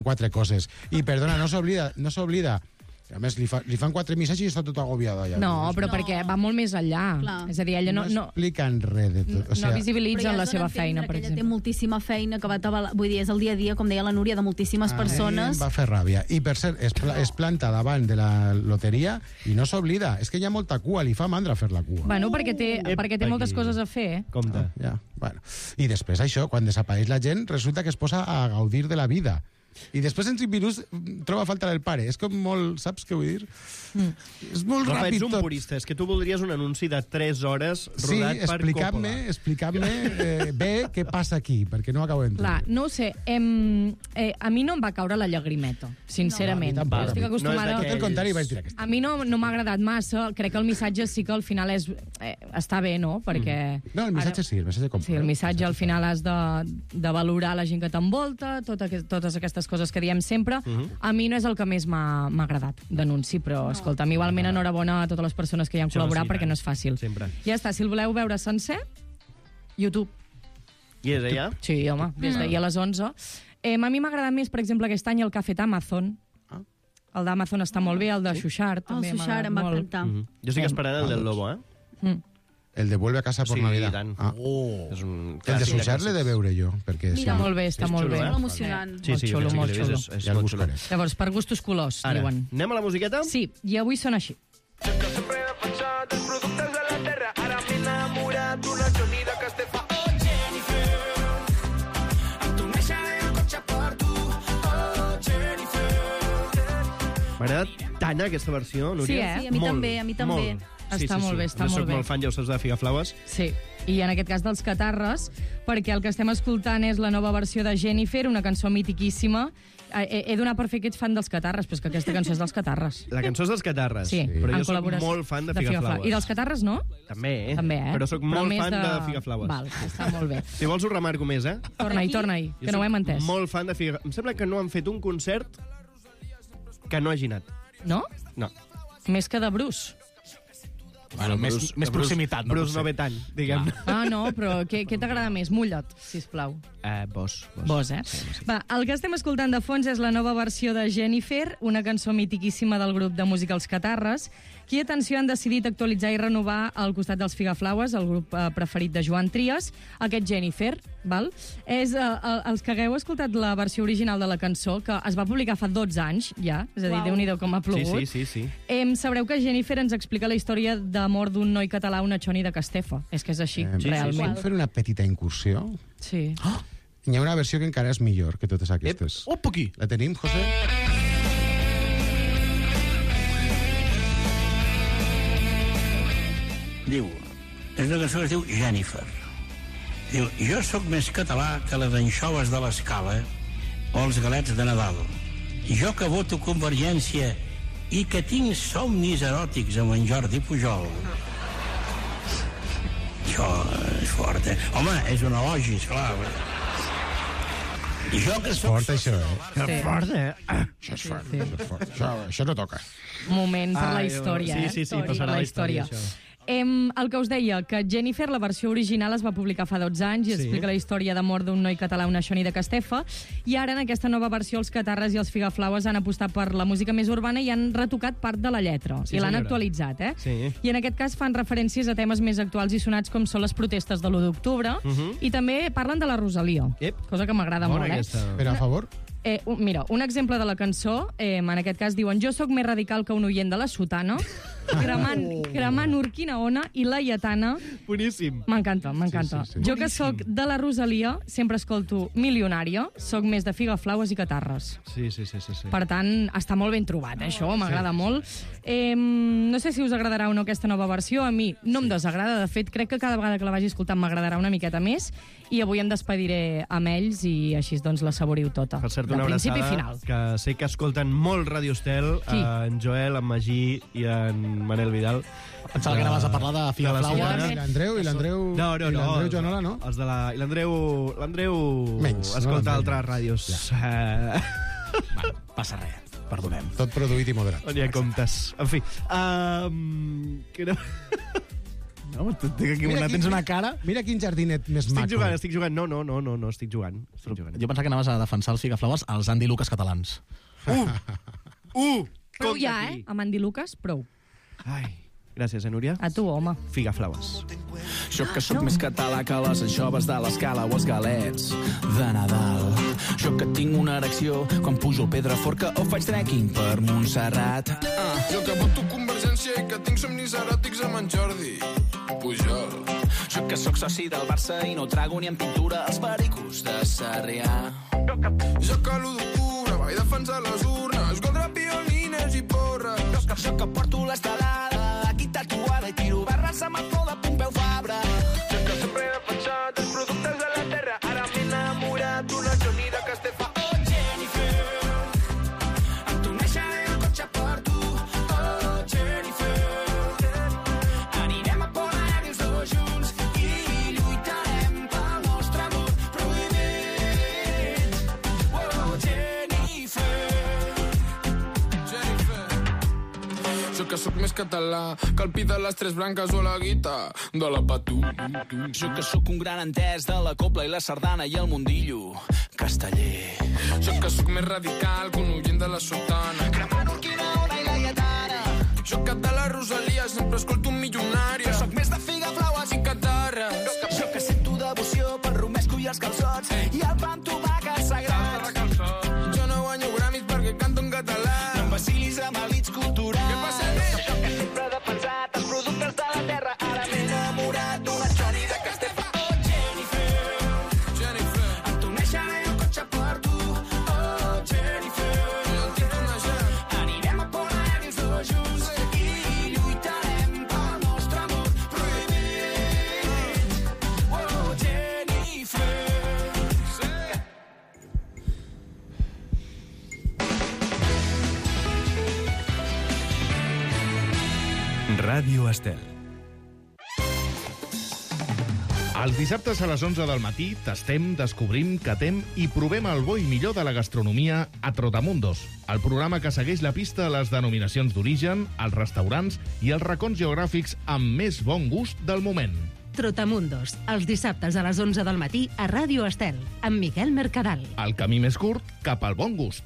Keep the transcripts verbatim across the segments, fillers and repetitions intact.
quatre coses. I, perdona, no s'oblida, no s'oblida. A més, li, fa, li fan quatre missatges i està tot agobiada. Ja. No, però no. perquè va molt més enllà. Clar. És a dir, ella no... No expliquen no, res de tot. O sigui, no visibilitzen la seva feina, per exemple. Ella té moltíssima feina, que va tabalar, vull dir, és el dia a dia, com deia la Núria, de moltíssimes a persones. Va fer ràbia. I, per cert, es, pla, es planta davant de la loteria i no s'oblida. És que hi ha molta cua, li fa mandra fer la cua. Bueno, perquè té, uh, perquè té moltes coses a fer. Compte. Ah, ja, bueno. I després això, quan desapareix la gent, resulta que es posa a gaudir de la vida. I després en cinc minuts troba falta del pare. És com molt... Saps què vull dir? Mm. És molt Rafa, ràpid ets un tot. purista. És que tu voldries un anunci de tres hores rodat sí, per Coppola. Sí, explicar-me eh, bé què passa aquí, perquè no acabo d'entendre. Clar, no ho sé. Em, eh, a mi no em va caure la llagrimeta, sincerament. No, jo estic acostumada... No, el contrari vaig dir aquesta. A mi no, no m'ha agradat massa. Crec que el missatge sí que al final és, eh, està bé, no? Perquè... Mm. No, el missatge ara, sí, el missatge com... Sí, el missatge al final has de, de valorar la gent que t'envolta, tot, totes aquestes coses que diem sempre. Uh -huh. A mi no és el que més m'ha agradat d'anunci, però no. escolta'm, igualment enhorabona a totes les persones que hi han Això col·laborat sí, perquè no és fàcil. Sempre. Ja està, si el voleu veure sencer, YouTube. I és allà? Sí, home, des d'ahir a les onze. Eh, a mi m'ha agradat més, per exemple, aquest any el que ha fet Amazon. Ah. El d'Amazon està molt bé, el de Xuxart també el Xuxart em va encantar. Mm -hmm. Jo estic esperant el del Lobo, eh? Mm. El de Vuelve a casa por sí, Navidad. Tant. Ah. Oh. És un el de Xuxart l'he de veure jo. Perquè Mira, molt bé, està és molt xulo, bé. Eh? Molt emocionant. Sí, sí, molt xulo, molt xulo. És, és ja el buscaré. Llavors, per gustos colors, Ara, diuen. anem a la musiqueta? Sí, i avui són així. Sempre he defensat els productes de la terra, ara m'he enamorat d'una sonida que este fa. Oh, Jennifer, amb tu mesa el cotxe per tu. Oh, Jennifer. M'ha agradat tant aquesta versió, Núria. Sí, eh? Sí, a mi molt, també, a mi també. Molt. Està sí, sí, molt sí. bé, està jo molt soc bé. molt fan, ja ho saps, de Figaflaues. Sí, i en aquest cas dels Catarres, perquè el que estem escoltant és la nova versió de Jennifer, una cançó mitiquíssima. He, he donat per fer que ets fan dels Catarres, però és que aquesta cançó és dels Catarres. La cançó és dels Catarres, sí, però jo soc col·laboració molt fan de, de Figaflaues. I dels Catarres, no? També, eh? També, eh? Però soc Però molt més fan de... de Figaflaues. Val, està molt bé. Si vols ho remarco més, eh? Torna-hi, torna-hi, que no ho hem entès. molt fan de Figaflaues. Em sembla que no han fet un concert que no hagi anat. No? No. Més que de Bruce. Bueno, més, Bruce, més proximitat. Bruce, No, Bruce no ve tant, diguem. Ah, no, però què, què t'agrada més? Mulla't, sisplau. Eh, Bosch. Vos, eh? Sí, sí. Va, el que estem escoltant de fons és la nova versió de Jennifer, una cançó mitiquíssima del grup de música Els Catarres, qui, atenció, han decidit actualitzar i renovar al costat dels Figaflaues, el grup eh, preferit de Joan Trias, aquest Jennifer, val? És, eh, els que hagueu escoltat la versió original de la cançó, que es va publicar fa dotze anys, ja, és a dir, Uau. Déu-n'hi-do com ha plogut. Sí, sí, sí. sí. Eh, sabreu que Jennifer ens explica la història d'amor d'un noi català, una Choni de Castefa. És que és així, Eh, realment. Podem fer una petita incursió? Sí. Oh! Hi ha una versió que encara és millor que totes aquestes. Opa, aquí. La tenim, José? Diu, és una cançó que es diu Jennifer. Diu, jo sóc més català que les anxoves de l'Escala o els galets de Nadal. Jo que voto Convergència i que tinc somnis eròtics amb en Jordi Pujol. Això és fort, eh? Home, és un elogi, esclar. Jo que soc... Fort, això, eh? Sí. Fort, eh? Això és fort, això és fort. Això, això no toca. Moment per la Ai, història, sí, eh? sí, sí, Per passarà la la història, història. això. Em, el que us deia, que Jennifer, la versió original, es va publicar fa dotze anys i Sí. explica la història d'amor d'un noi català, una Xoni de Castefa, i ara en aquesta nova versió els Catarres i els Figaflaues han apostat per la música més urbana i han retocat part de la lletra, Sí, i l'han senyora. actualitzat, eh? Sí. I en aquest cas fan referències a temes més actuals i sonats com són les protestes de l'u d'octubre, Uh -huh. i també parlen de la Rosalia, Ep. cosa que m'agrada Bona molt, eh? aquesta. Però a favor? Eh, un, mira, un exemple de la cançó, eh, en aquest cas diuen jo sóc més radical que un oient de la sotana, cremant, cremant Urquinaona i la Lletana. Boníssim. M'encanta, m'encanta. Sí, sí, sí. Jo que sóc de la Rosalia, sempre escolto Milionària, sóc més de Figaflaues i Catarres. Sí, sí, sí, sí, sí. Per tant, està molt ben trobat, eh, això, m'agrada molt. Eh, no sé si us agradarà o no aquesta nova versió, a mi no em desagrada, de fet, crec que cada vegada que la vagi escoltant m'agradarà una miqueta més, i avui em despediré amb ells i així doncs la saboriu tota, Per cert, de una principi i abraçada, final. que sé que escolten molt Radio Estel, Qui? eh, en Joel, en Magí i en Manel Vidal. Pensava que anaves a parlar de Figaflaues. I l'Andreu, i l'Andreu... No, no, i no. l'Andreu Joanola, no? Els de la... I l'Andreu... L'Andreu... Menys, no Escolta l'Andreu. altres ràdios. Ja. Uh... Bueno, passa res, perdonem. Tot produït i moderat. On hi ha comptes. En fi. Um, que no... No? Tinc aquí una, qui- tens una cara... Mira quin jardinet més Estic maco. jugant, estic jugant. No, no, no, no, no estic jugant. Estic jugant. Jo pensava que anaves a defensar els Figaflaues als Andy Lucas catalans. Uh! Uh! Prou Compte ja, aquí. eh? Amb Andy Lucas, prou. Ai, gràcies, eh, Núria? A tu, home. Figaflaues. Jo que sóc més català que les anxoves de l'escala o els galets de Nadal. Jo que tinc una erecció quan pujo al Pedraforca o faig trekking per Montserrat. Ah, jo que voto Convergència i que tinc somnis eròtics amb en Jordi Pujol. Jo que sóc soci del Barça i no trago ni en pintura els pericos de Sarrià. Jo que l'u d'octubre vaig defensar les urnes contra piolines i porres. Jo que porto l'estelada aquí tatuada i tiro barres amb el flor de Pompeu Fabra. Jo que sempre he defensat els productes de la terra, ara m'he enamorat d'una Johnny de Castefa. Oh, Jennifer, amb tu neixeré el cotxe per tu. Oh, Jennifer, anirem a Pont els dos junts i lluitarem pel nostre amor prohibit. Oh, Jennifer. Jennifer. Jo que sóc més català que el pi de les tres branques o la guita de la Patú. Jo que sóc un gran entès de la cobla i la sardana i el mundillo casteller. Jo que sóc més radical que un ullent de la sotana. Cremant Urquinaona i Laietana. Jo que de la Rosalia sempre escolto un milionari. Jo sóc més de Figaflaues i catarres. Jo que sento devoció pel romesco i els calçots i el pa amb tomàquet sagrat. Jo no guanyo gramis perquè canto en català. No em vacilis amb elits culturals. Què passa, nen? Jo que sempre he defensat els productes de la terra, ara m'he enamorat d'una Johnny de Castefa. Oh, Jennifer, Jennifer, amb tu neixeré el cotxe per tu. Oh, Jennifer, jo el tinc coneixent. anirem a Pont els dos junts i lluitarem pel nostre amor prohibit. Oh, Jennifer. Ràdio Estel. Els dissabtes a les onze del matí tastem, descobrim, catem i provem el bo i millor de la gastronomia a Trotamundos, el programa que segueix la pista a les denominacions d'origen, els restaurants i els racons geogràfics amb més bon gust del moment. Trotamundos, els dissabtes a les onze del matí a Ràdio Estel, amb Miquel Mercadal. El camí més curt cap al bon gust.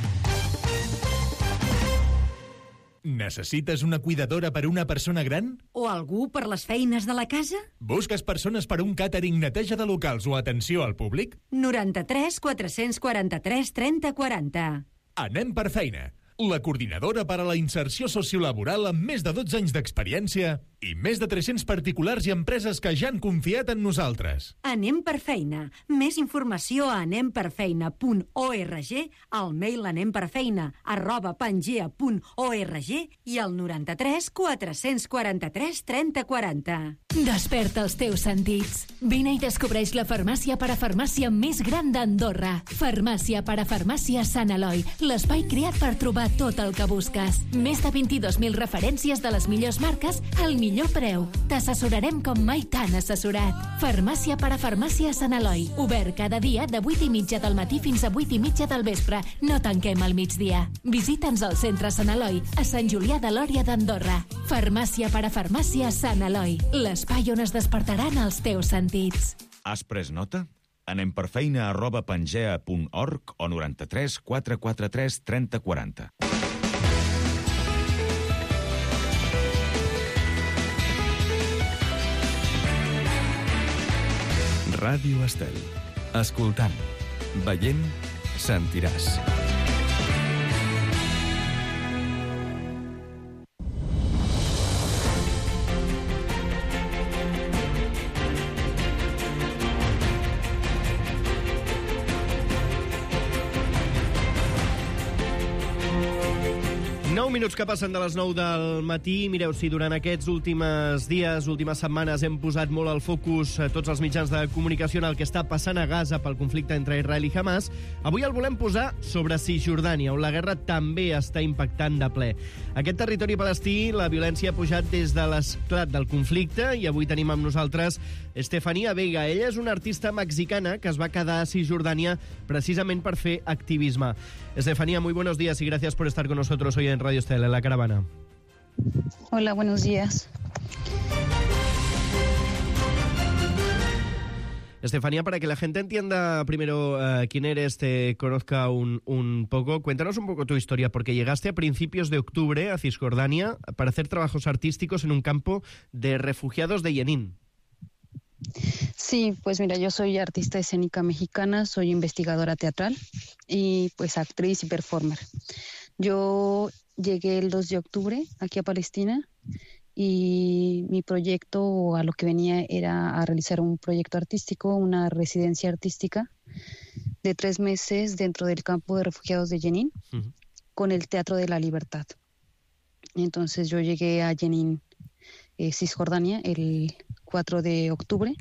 Necessites una cuidadora per una persona gran? O algú per les feines de la casa? Busques persones per un càtering, neteja de locals o atenció al públic? noranta-tres quatre-cents quaranta-tres trenta quaranta. Anem per feina. La coordinadora per a la inserció sociolaboral amb més de dotze anys d'experiència i més de tres-cents particulars i empreses que ja han confiat en nosaltres. Anem per feina. Més informació a anem per feina punt org, al mail anemperfeina arroba pangea punt org i al noranta-tres quatre-cents quaranta-tres trenta quaranta. Desperta els teus sentits. Vine i descobreix la farmàcia parafarmàcia més gran d'Andorra. Farmàcia parafarmàcia Sant Eloi, l'espai creat per trobar tot el que busques. Més de vint-i-dos mil referències de les millors marques al millor preu. T'assessorarem com mai t'han assessorat. Farmàcia parafarmàcia Sant Eloi. Obert cada dia de vuit i mitja del matí fins a vuit i mitja del vespre. No tanquem al migdia. Visita'ns al centre Sant Eloi, a Sant Julià de Lòria d'Andorra. Farmàcia parafarmàcia Sant Eloi. L'espai on es despertaran els teus sentits. Has pres nota? Anem per feina arroba pangea punt org o noranta-tres quatre quatre tres trenta quaranta. Ràdio Estel. Escoltant, veient, sentiràs. nou minuts que passen de les nou del matí. Mireu, si durant aquests últims dies, últimes setmanes, hem posat molt al focus a tots els mitjans de comunicació en el que està passant a Gaza pel conflicte entre Israel i Hamas, avui el volem posar sobre Cisjordània, on la guerra també està impactant de ple. Aquest territori palestí, la violència ha pujat des de l'esclat del conflicte i avui tenim amb nosaltres Estefanía Vega. Ella és una artista mexicana que es va quedar a Cisjordània precisament per fer activisme. Estefanía, muy buenos días y gracias por estar con nosotros hoy en Radio Estel, en La Caravana. Hola, buenos días. Estefanía, para que la gente entienda primero uh, quién eres, te conozca un, un poco, cuéntanos un poco tu historia, porque llegaste a principios de octubre a Cisjordania para hacer trabajos artísticos en un campo de refugiados de Jenin. Sí, pues mira, yo soy artista escénica mexicana, soy investigadora teatral y pues actriz y performer. Yo llegué el dos de octubre aquí a Palestina y mi proyecto, a lo que venía, era a realizar un proyecto artístico, una residencia artística de tres meses dentro del campo de refugiados de Jenin, uh-huh. con el Teatro de la Libertad. Entonces yo llegué a Jenin, eh, Cisjordania, el cuatro de octubre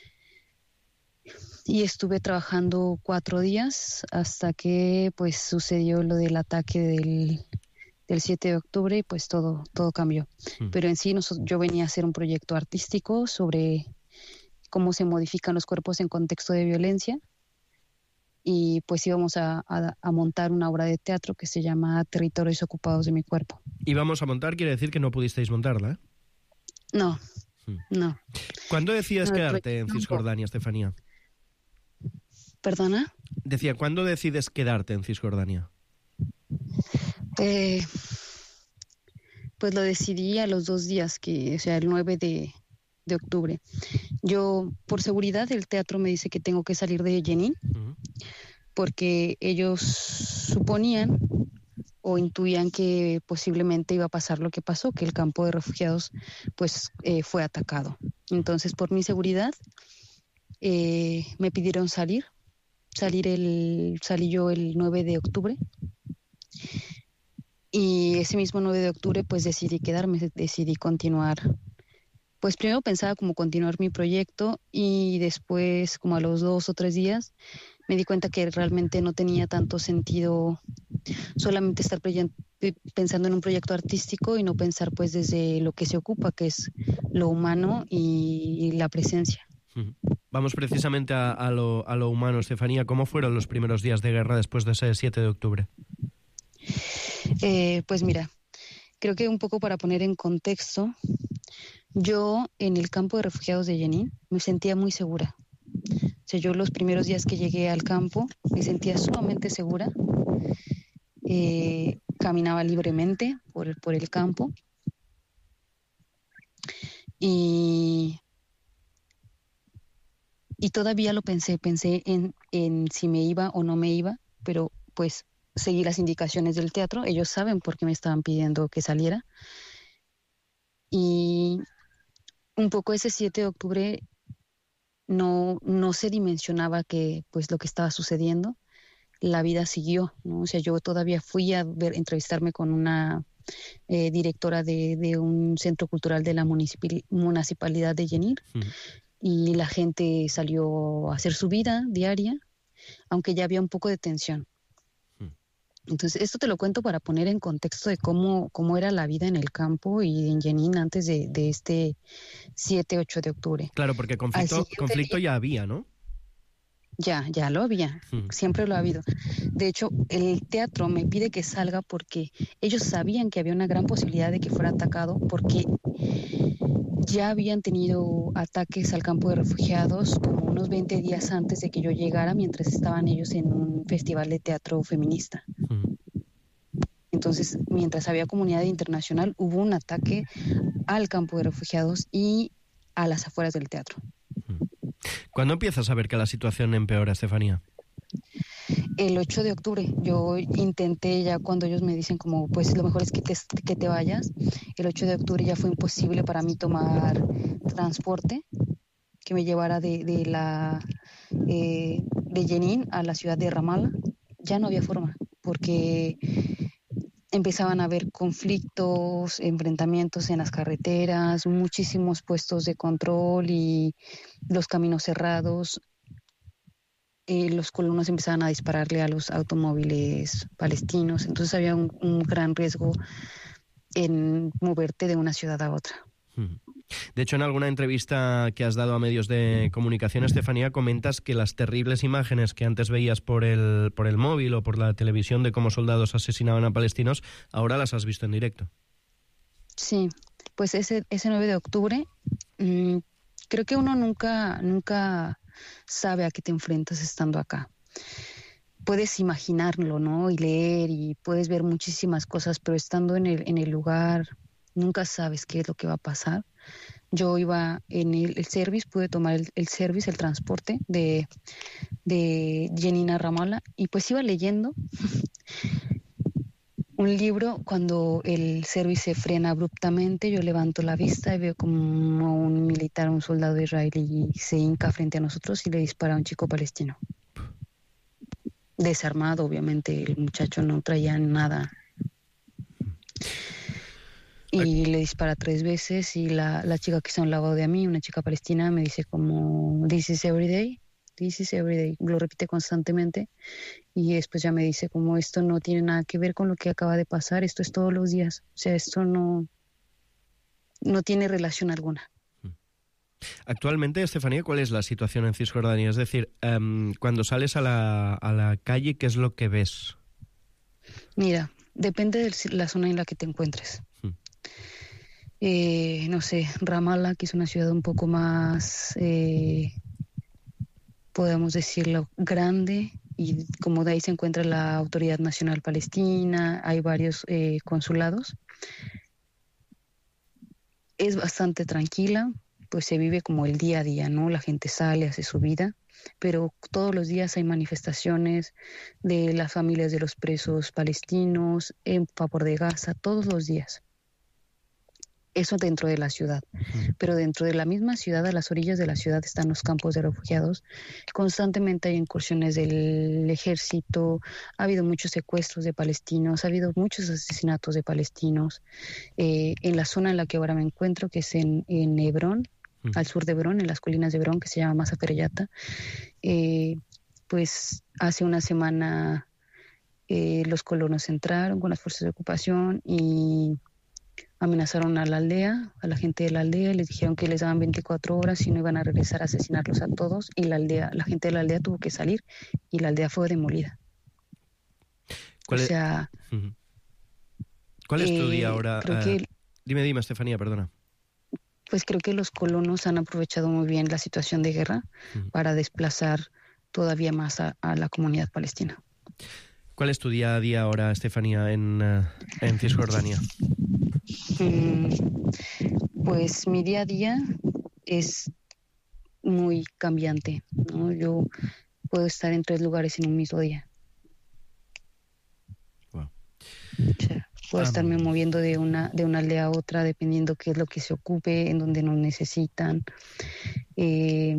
y estuve trabajando cuatro días hasta que pues sucedió lo del ataque del del siete de octubre y pues todo, todo cambió. Mm. Pero en sí nosotros, yo venía a hacer un proyecto artístico sobre cómo se modifican los cuerpos en contexto de violencia y pues íbamos a, a, a montar una obra de teatro que se llama Territorios Ocupados de mi Cuerpo. Íbamos a montar, quiere decir que no pudisteis montarla, ¿eh? No, mm. no. ¿Cuándo decides no, quedarte en Cisjordania, Estefanía? ¿Perdona? Decía, ¿cuándo decides quedarte en Cisjordania? Eh, pues lo decidí a los dos días, que, o sea, el nueve de octubre. Yo, por seguridad, el teatro me dice que tengo que salir de Jenin, uh-huh. porque ellos suponían o intuían que posiblemente iba a pasar lo que pasó, que el campo de refugiados pues eh, fue atacado. Entonces, por mi seguridad, eh, me pidieron salir. Salir el, salí yo el nueve de octubre. Y ese mismo nueve de octubre pues decidí quedarme, decidí continuar. Pues primero pensaba como continuar mi proyecto y después como a los dos o tres días me di cuenta que realmente no tenía tanto sentido solamente estar pensando en un proyecto artístico y no pensar pues desde lo que se ocupa, que es lo humano y la presencia. Vamos precisamente a, a, lo, a lo humano, Estefanía. ¿Cómo fueron los primeros días de guerra después de ese siete de octubre? Eh, pues mira, creo que un poco para poner en contexto, yo en el campo de refugiados de Jenin me sentía muy segura. O sea, yo los primeros días que llegué al campo me sentía sumamente segura. Eh, caminaba libremente por el, por el campo. Y, y todavía lo pensé, pensé en, en si me iba o no me iba, pero pues seguí las indicaciones del teatro. Ellos saben por qué me estaban pidiendo que saliera. Y un poco ese siete de octubre no, no se dimensionaba que pues lo que estaba sucediendo. La vida siguió, ¿no? O sea, yo todavía fui a ver, entrevistarme con una eh, directora de, de un centro cultural de la municipal, municipalidad de Jenin, uh-huh. y la gente salió a hacer su vida diaria, aunque ya había un poco de tensión. Entonces, esto te lo cuento para poner en contexto de cómo, cómo era la vida en el campo y en Jenin antes de, de este siete ocho de octubre. Claro, porque conflicto, conflicto ya había, ¿no? Ya, ya lo había, hmm. siempre lo ha habido. De hecho, el teatro me pide que salga porque ellos sabían que había una gran posibilidad de que fuera atacado, porque ya habían tenido ataques al campo de refugiados como unos veinte días antes de que yo llegara, mientras estaban ellos en un festival de teatro feminista. Hmm. Entonces, mientras había comunidad internacional, hubo un ataque al campo de refugiados y a las afueras del teatro. ¿Cuándo empiezas a ver que la situación empeora, Estefanía? El ocho de octubre. Yo intenté ya cuando ellos me dicen como, pues lo mejor es que te, que te vayas. El ocho de octubre ya fue imposible para mí tomar transporte que me llevara de, de, la, eh, de Jenin a la ciudad de Ramallah. Ya no había forma, porque empezaban a haber conflictos, enfrentamientos en las carreteras, muchísimos puestos de control y los caminos cerrados. Eh, los colonos empezaban a dispararle a los automóviles palestinos, entonces había un, un gran riesgo en moverte de una ciudad a otra. De hecho, en alguna entrevista que has dado a medios de comunicación, Estefanía, comentas que las terribles imágenes que antes veías por el, por el móvil o por la televisión de cómo soldados asesinaban a palestinos, ahora las has visto en directo. Sí, pues ese, ese nueve de octubre, mmm, creo que uno nunca, nunca sabe a qué te enfrentas estando acá. Puedes imaginarlo, ¿no? Y leer y puedes ver muchísimas cosas, pero estando en el, en el lugar nunca sabes qué es lo que va a pasar. Yo iba en el, el service, pude tomar el, el service, el transporte de, de Jenin a Ramallah, y pues iba leyendo un libro. Cuando el service se frena abruptamente, yo levanto la vista y veo como un militar, un soldado israelí se hinca frente a nosotros y le dispara a un chico palestino. Desarmado, obviamente, el muchacho no traía nada. Y le dispara tres veces, y la, la chica que está a un lado de mí, una chica palestina, me dice como, this is every day, this is every day. Lo repite constantemente, y después ya me dice como, esto no tiene nada que ver con lo que acaba de pasar, esto es todos los días. O sea, esto no, no tiene relación alguna. Actualmente, Estefanía, ¿cuál es la situación en Cisjordania? Es decir, um, cuando sales a la, a la calle, ¿qué es lo que ves? Mira, depende de la zona en la que te encuentres. Hmm. Eh, no sé, Ramallah, que es una ciudad un poco más, eh, podemos decirlo, grande, y como de ahí se encuentra la Autoridad Nacional Palestina, hay varios eh, consulados. Es bastante tranquila, pues se vive como el día a día, ¿no? La gente sale, hace su vida, pero todos los días hay manifestaciones de las familias de los presos palestinos en favor de Gaza, todos los días. Eso dentro de la ciudad. Pero dentro de la misma ciudad, a las orillas de la ciudad, están los campos de refugiados. Constantemente hay incursiones del ejército, ha habido muchos secuestros de palestinos, ha habido muchos asesinatos de palestinos. Eh, en la zona en la que ahora me encuentro, que es en, en Hebrón, mm. al sur de Hebrón, en las colinas de Hebrón, que se llama Masa Fereyata, eh, pues hace una semana eh, los colonos entraron con las fuerzas de ocupación y amenazaron a la aldea, a la gente de la aldea, les dijeron que les daban veinticuatro horas y no iban a regresar a asesinarlos a todos, y la aldea, la gente de la aldea tuvo que salir y la aldea fue demolida. ¿Cuál o es, sea... uh-huh. ¿Cuál es tu eh, día ahora? Creo Uh, que, dime, dime, Estefanía, perdona. Pues creo que los colonos han aprovechado muy bien la situación de guerra uh-huh. para desplazar todavía más a, a la comunidad palestina. ¿Cuál es tu día a día ahora, Estefanía, en, uh, en Cisjordania? Mm, pues mi día a día es muy cambiante, ¿no? Yo puedo estar en tres lugares en un mismo día. Wow. O sea, puedo um, estarme moviendo de una, de una aldea a otra dependiendo qué es lo que se ocupe, en donde nos necesitan. Eh,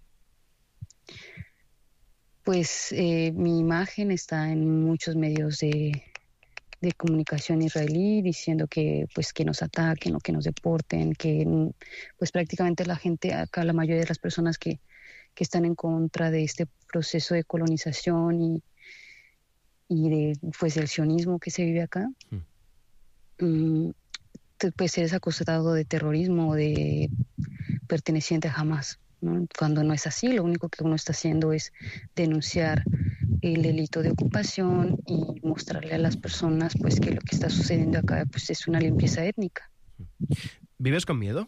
pues eh, mi imagen está en muchos medios de... de comunicación israelí diciendo que pues que nos ataquen o que nos deporten, que pues prácticamente la gente acá, la mayoría de las personas que, que están en contra de este proceso de colonización y, y de pues el sionismo que se vive acá, mm. pues eres acusado de terrorismo o de perteneciente a Hamas, ¿no? Cuando no es así, lo único que uno está haciendo es denunciar el delito de ocupación y mostrarle a las personas pues que lo que está sucediendo acá pues es una limpieza étnica. ¿Vives con miedo?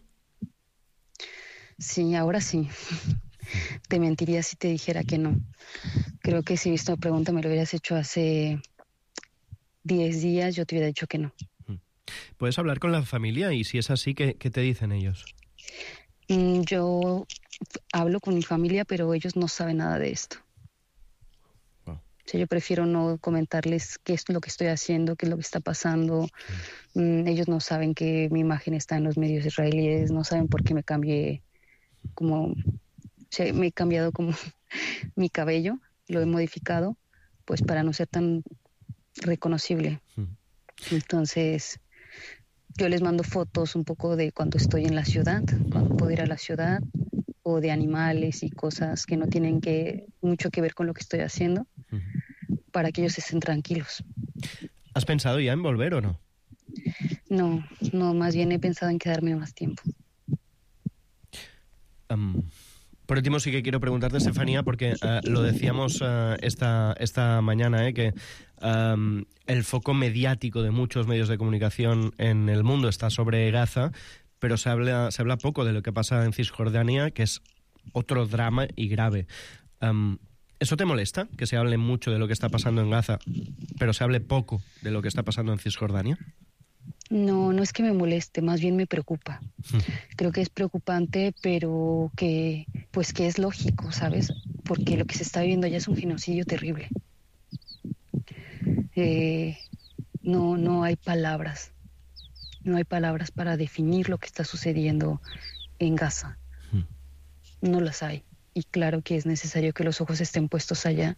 Sí, ahora sí. Te mentiría si te dijera que no. Creo que si esta pregunta me lo hubieras hecho hace diez días, yo te hubiera dicho que no. ¿Puedes hablar con la familia? Y si es así, ¿qué, qué te dicen ellos? Mm, yo hablo con mi familia, pero ellos no saben nada de esto. O sea, yo prefiero no comentarles qué es lo que estoy haciendo, qué es lo que está pasando. Sí. Mm, ellos no saben que mi imagen está en los medios israelíes, no saben por qué me cambié como... O sea, me he cambiado como mi cabello, lo he modificado, pues para no ser tan reconocible. Sí. Entonces, yo les mando fotos un poco de cuando estoy en la ciudad, cuando puedo ir a la ciudad, o de animales y cosas que no tienen que mucho que ver con lo que estoy haciendo, uh-huh. para que ellos estén tranquilos. ¿Has pensado ya en volver o no? No, no, más bien he pensado en quedarme más tiempo. Um, por último, sí que quiero preguntarte, Estefanía, porque uh, lo decíamos uh, esta, esta mañana, eh, que um, el foco mediático de muchos medios de comunicación en el mundo está sobre Gaza, pero se habla, se habla poco de lo que pasa en Cisjordania, que es otro drama y grave. Um, ¿Eso te molesta? Que se hable mucho de lo que está pasando en Gaza, pero se hable poco de lo que está pasando en Cisjordania. No, no es que me moleste, más bien me preocupa. Creo que es preocupante, pero que, pues que es lógico, ¿sabes? Porque lo que se está viviendo allá es un genocidio terrible. Eh, no, no hay palabras. No hay palabras para definir lo que está sucediendo en Gaza. No las hay. Y claro que es necesario que los ojos estén puestos allá.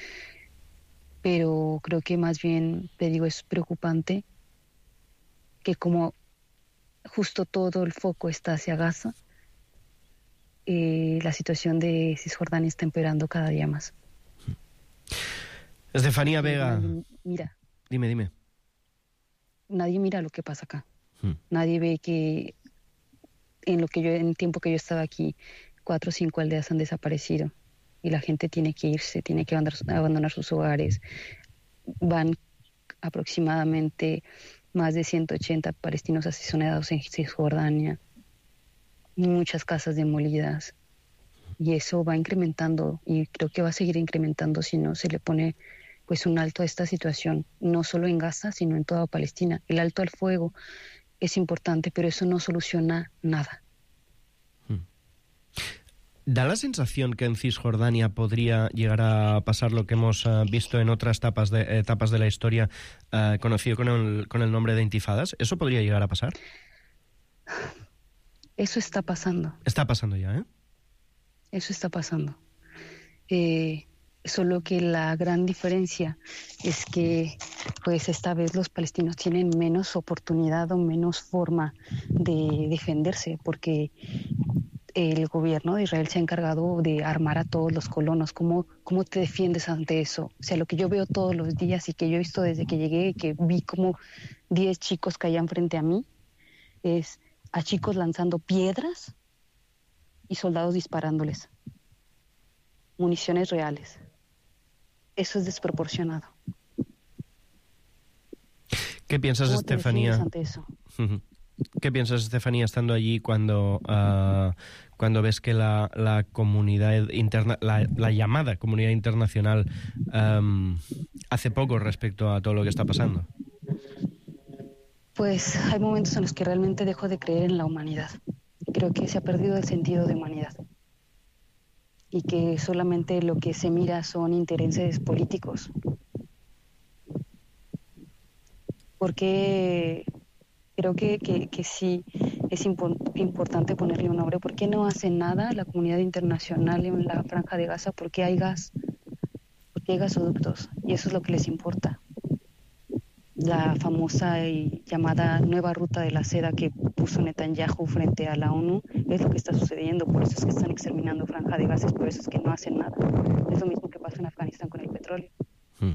Pero creo que más bien, te digo, es preocupante que como justo todo el foco está hacia Gaza, eh, la situación de Cisjordania está empeorando cada día más. Estefanía Vega. Nadie mira. Dime, dime. Nadie mira lo que pasa acá. Hmm. Nadie ve que en lo que yo, en el tiempo que yo estaba aquí, cuatro o cinco aldeas han desaparecido y la gente tiene que irse, tiene que abandonar, abandonar sus hogares. Van aproximadamente más de ciento ochenta palestinos asesinados en Cisjordania, muchas casas demolidas, y eso va incrementando y creo que va a seguir incrementando si no se le pone pues un alto a esta situación, no solo en Gaza sino en toda Palestina. El alto al fuego es importante, pero eso no soluciona nada. ¿Da la sensación que en Cisjordania podría llegar a pasar lo que hemos uh, visto en otras etapas de, etapas de la historia, uh, conocido con el, con el nombre de intifadas? ¿Eso podría llegar a pasar? Eso está pasando. Está pasando ya, ¿eh? Eso está pasando. Eh, solo que la gran diferencia es que pues esta vez los palestinos tienen menos oportunidad o menos forma de defenderse, porque el gobierno de Israel se ha encargado de armar a todos los colonos. ¿Cómo, cómo te defiendes ante eso? O sea, lo que yo veo todos los días y que yo he visto desde que llegué, que vi como diez chicos caían frente a mí, es a chicos lanzando piedras y soldados disparándoles. Municiones reales. Eso es desproporcionado. ¿Qué piensas, ¿Cómo te Estefanía? defiendes ante eso? Uh-huh. ¿Qué piensas, Estefanía, estando allí cuando, uh, cuando ves que la, la comunidad interna, la, la llamada comunidad internacional um, hace poco respecto a todo lo que está pasando? Pues hay momentos en los que realmente dejo de creer en la humanidad. Creo que se ha perdido el sentido de humanidad. Y que solamente lo que se mira son intereses políticos. Porque creo que, que, que sí es impo- importante ponerle un nombre. ¿Por qué no hace nada la comunidad internacional en la Franja de Gaza? Porque hay gas, porque hay gasoductos, y eso es lo que les importa. La famosa y llamada nueva ruta de la seda que puso Netanyahu frente a la ONU es lo que está sucediendo. Por eso es que están exterminando Franja de Gaza, por eso es que no hacen nada. Es lo mismo que pasa en Afganistán con el petróleo. Mm.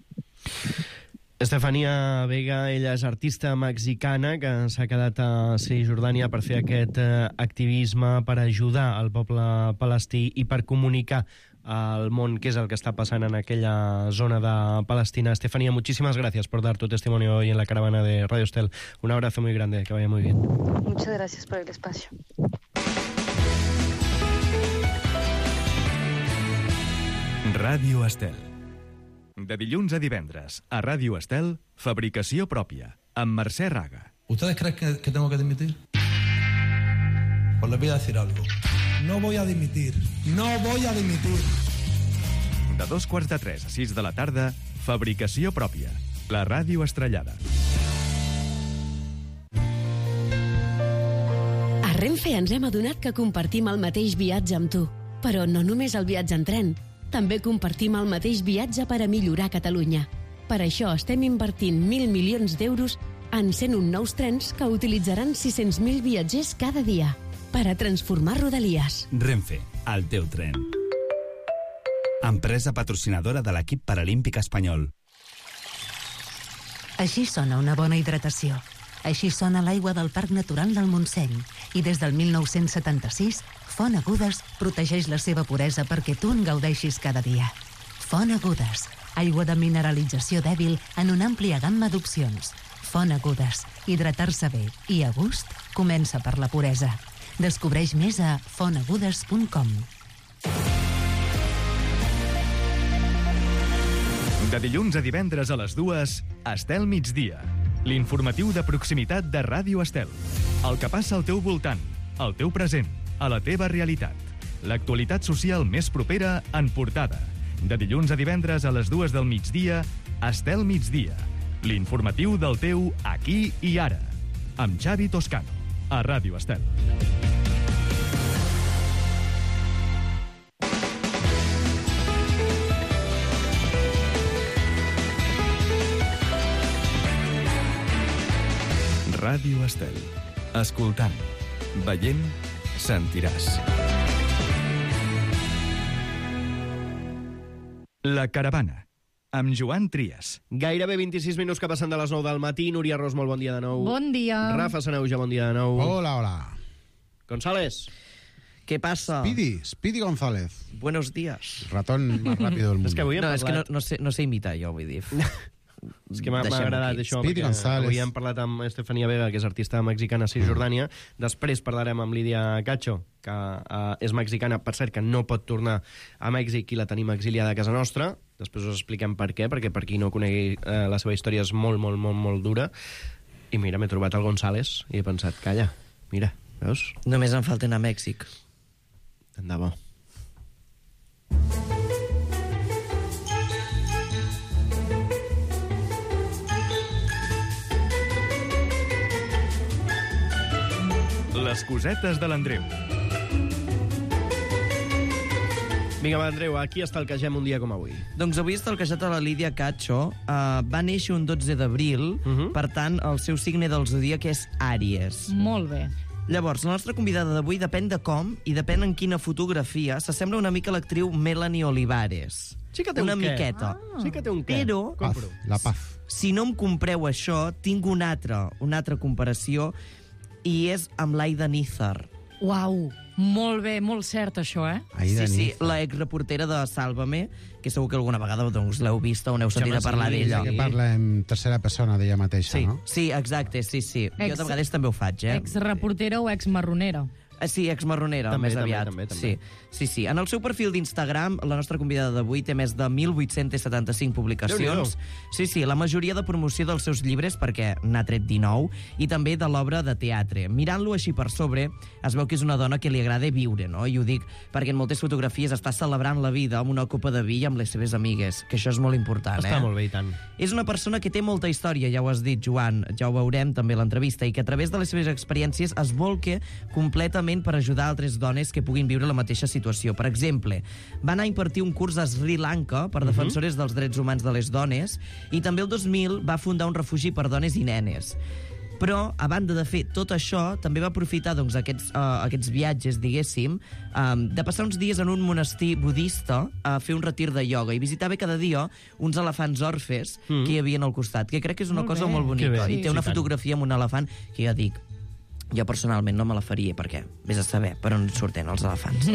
Estefanía Vega, ella és artista mexicana que s'ha quedat a Cisjordània per fer aquest eh, activisme, per ajudar al poble palestí i per comunicar al món qué es el que está pasando en aquella zona de Palestina. Estefanía, muchísimas gracias por dar tu testimonio hoy en la caravana de Radio Estel. Un abrazo muy grande, que vaya muy bien. Muchas gracias por el espacio. Ràdio Estel. De dilluns a divendres, a Ràdio Estel, fabricació pròpia, amb Mercè Raga. ¿Ustedes creen que, que tengo que dimitir? Pues les voy a decir algo. No voy a dimitir. No voy a dimitir. De dos quarts de tres a sis de la tarda, fabricació pròpia, la ràdio estrellada. A Renfe ens hem adonat que compartim el mateix viatge amb tu. Però no només el viatge en tren. També compartim el mateix viatge per a millorar Catalunya. Per això estem invertint mil milions d'euros en cent un nous trens que utilitzaran sis-cents mil viatgers cada dia per a transformar Rodalies. Renfe, el teu tren. Empresa patrocinadora de l'equip paralímpic espanyol. Així sona una bona hidratació. Així sona l'aigua del Parc Natural del Montseny. I des del mil nou-cents setanta-sis, Font Agudes protegeix la seva puresa perquè tu en gaudeixis cada dia. Font Agudes, aigua de mineralització dèbil en una àmplia gamma d'opcions. Font Agudes, hidratar-se bé i a gust comença per la puresa. Descobreix més a fonagudes punt com. De dilluns a divendres a les dues, Estel Migdia. L'informatiu de proximitat de Ràdio Estel. El que passa al teu voltant, al teu present, a la teva realitat. L'actualitat social més propera en portada. De dilluns a divendres a les dues del migdia, Estel Migdia. L'informatiu del teu aquí i ara. Amb Xavi Toscano, a Ràdio Estel. Ràdio Estel. Escoltant, veient, sentiràs. La caravana, amb Joan Trias. Gairebé vint-i-sis minuts que passen de les nou del matí. Núria Ros, molt bon dia de nou. Bon dia. Rafa Saneuja, bon dia de nou. Hola, hola. González. ¿Qué pasa? Speedy, Speedy González. Buenos días. Ratón más rápido del mundo. És que avui hem No, és que no, parlat... no, sé, no sé imitar jo, vull dir. És que m'ha m'ha Deixem agradat aquí. això, Speedy perquè González. avui hem parlat amb Estefania Vega, que és artista mexicana a Cisjordània. Després parlarem amb Lídia Cacho, que uh, és mexicana, per cert, que no pot tornar a Mèxic i la tenim exiliada a casa nostra. Després us expliquem per què, perquè per qui no conegui uh, la seva història és molt, molt, molt, molt dura. I mira, m'he trobat el González i he pensat, calla, mira, veus? Només em falta anar a Mèxic. Tant de bo. Les cosetes de l'Andreu. Vinga, va, Andreu, aquí estalquegem un dia com avui. Doncs avui està el casat a la Lídia Cacho. Uh, va néixer un dotze d'abril, uh -huh. per tant, el seu signe del zodíac és Àries. Molt bé. Llavors, la nostra convidada d'avui depèn de com i depèn en quina fotografia. S'assembla una mica a l'actriu Melanie Olivares. Sí que té una un què. miqueta. Ah. Sí que té un què. Però, Paz, la paz. si no em compreu això, tinc una altra, una altra comparació, i és amb l'Aida Nízar. Uau, molt bé, molt cert això, eh? Aida Sí, sí, Nízar. la exreportera de Sálvame, que segur que alguna vegada doncs, l'heu vista o n'heu sentit a parlar Sí, d'ella. que parla en tercera persona d'ella mateixa, Sí, no? sí, exacte, sí, sí. Ex- Jo de vegades també ho faig, eh? Ex-reportera o ex-marronera. Eh, Sí, exmarronera, També, més també, aviat. també, també. Sí, sí, sí. En el seu perfil d'Instagram, la nostra convidada d'avui té més de mil vuit-cents setanta-cinc publicacions. Déu-n'hi-do. Sí, sí, la majoria de promoció dels seus llibres, perquè n'ha tret dinou, i també de l'obra de teatre. Mirant-lo així per sobre, es veu que és una dona que li agrada viure, no? I ho dic perquè en moltes fotografies està celebrant la vida amb una copa de vi amb les seves amigues, que això és molt important, Està eh? molt bé, i tant. És una persona que té molta història, ja ho has dit, Joan, ja ho veurem també a l'entrevista, i que a través de les seves experiències es volca completament per ajudar altres dones que puguin viure la mateixa situació. Per exemple, va anar a impartir un curs a Sri Lanka per defensores uh -huh. dels drets humans de les dones, i també el dos mil va fundar un refugi per dones i nenes. Però, a banda de fer tot això, també va aprofitar doncs, aquests, uh, aquests viatges, diguéssim, um, de passar uns dies en un monestir budista a fer un retir de ioga, i visitava cada dia uns elefants orfes mm. que hi havia al costat, que crec que és una Molt cosa bé. molt bonica. Que bé. I té Sí, una tant. fotografia amb un elefant que jo dic, jo personalment no me la faria, perquè vés a saber per on surten els elefants.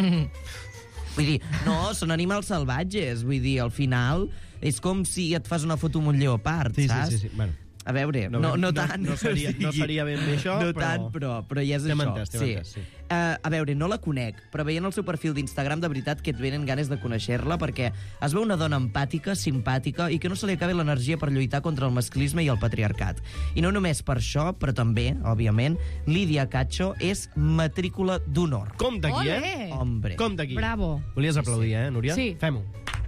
Vull dir, no, són animals salvatges. Vull dir, al final és com si et fas una foto amb un lleopard, Sí, sí, saps? sí, sí. Bueno. A veure, No, no, no, no- tant. no seria- o sigui, no seria ben bé això, no però- tant, però, però ja és T'hem això. entès, t'hem sí. entès, sí. Uh, a veure, no la conec, però veient el seu perfil d'Instagram, de veritat que et venen ganes de conèixer-la, perquè es veu una dona empàtica, simpàtica, i que no se li acabi l'energia per lluitar contra el masclisme i el patriarcat. I no només per això, però també, òbviament, Lídia Cacho és matrícula d'honor. Compte aquí, eh? Olé! Hombre. Compte aquí. Bravo. Volies aplaudir, eh, Núria? Sí. Fem-ho.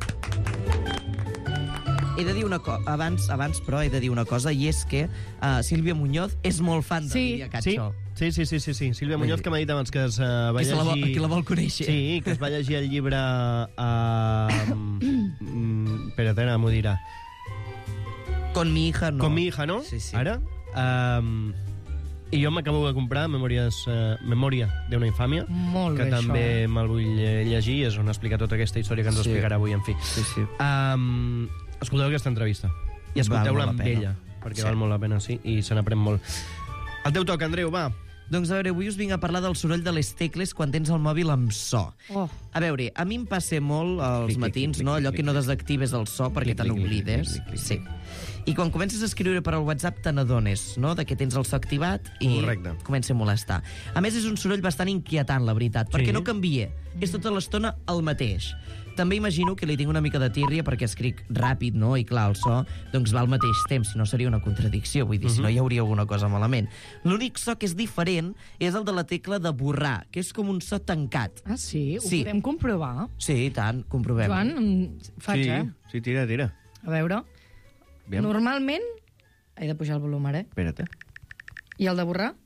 He de dir una cosa, abans, abans, però, he de dir una cosa, i és que uh, Sílvia Muñoz és molt fan de Sí. Lídia Cacho. Sí, sí, sí, sí, sí. Sílvia Muñoz, que m'ha dit abans que es uh, va Qui se la vol- llegir... qui la vol conèixer. Sí, que es va llegir el llibre... Uh, mm, espera't, ara m'ho dirà. Con mi hija, no. Con mi hija, no? Sí, sí. Ara? Um, I jo m'acabo de comprar Memòries, uh, Memòria d'una infàmia, Molt que bé, també això. me'l vull eh, llegir, és on explica tota aquesta història que ens Sí. explicarà avui, en fi. Sí, sí. Um, escolteu aquesta entrevista. I Val escolteu-la molt amb la pena. ella, perquè Sí. val molt la pena, sí, i se n'aprèn molt. El teu toc, Andreu, va. Doncs a veure, avui us vinc a parlar del soroll de les tecles quan tens el mòbil amb so. Oh. A veure, a mi em passa molt als Clic, clic, matins, clic, no? clic, Allò clic, que no clic. desactives el so perquè Clic, te clic, clic, n'oblides. clic, clic, clic, Sí. I quan comences a escriure per al WhatsApp te n'adones, no?, de que tens el so activat i Correcte. comença a molestar. A més, és un soroll bastant inquietant, la veritat, Sí. perquè no canvia. És tota l'estona el mateix. També imagino que li tinc una mica de tírria perquè escric ràpid, no?, i clar, el so doncs va al mateix temps, si no seria una contradicció, vull dir, si no hi hauria alguna cosa malament. L'únic so que és diferent és el de la tecla de borrar, que és com un so tancat. Ah, sí? Ho Sí. podem comprovar? Sí, i tant, comprovem. Joan, em faig, sí, eh? sí, tira, tira. A veure. Aviam. Normalment... He de pujar el volum, ara, eh? Espera't. I el de borrar?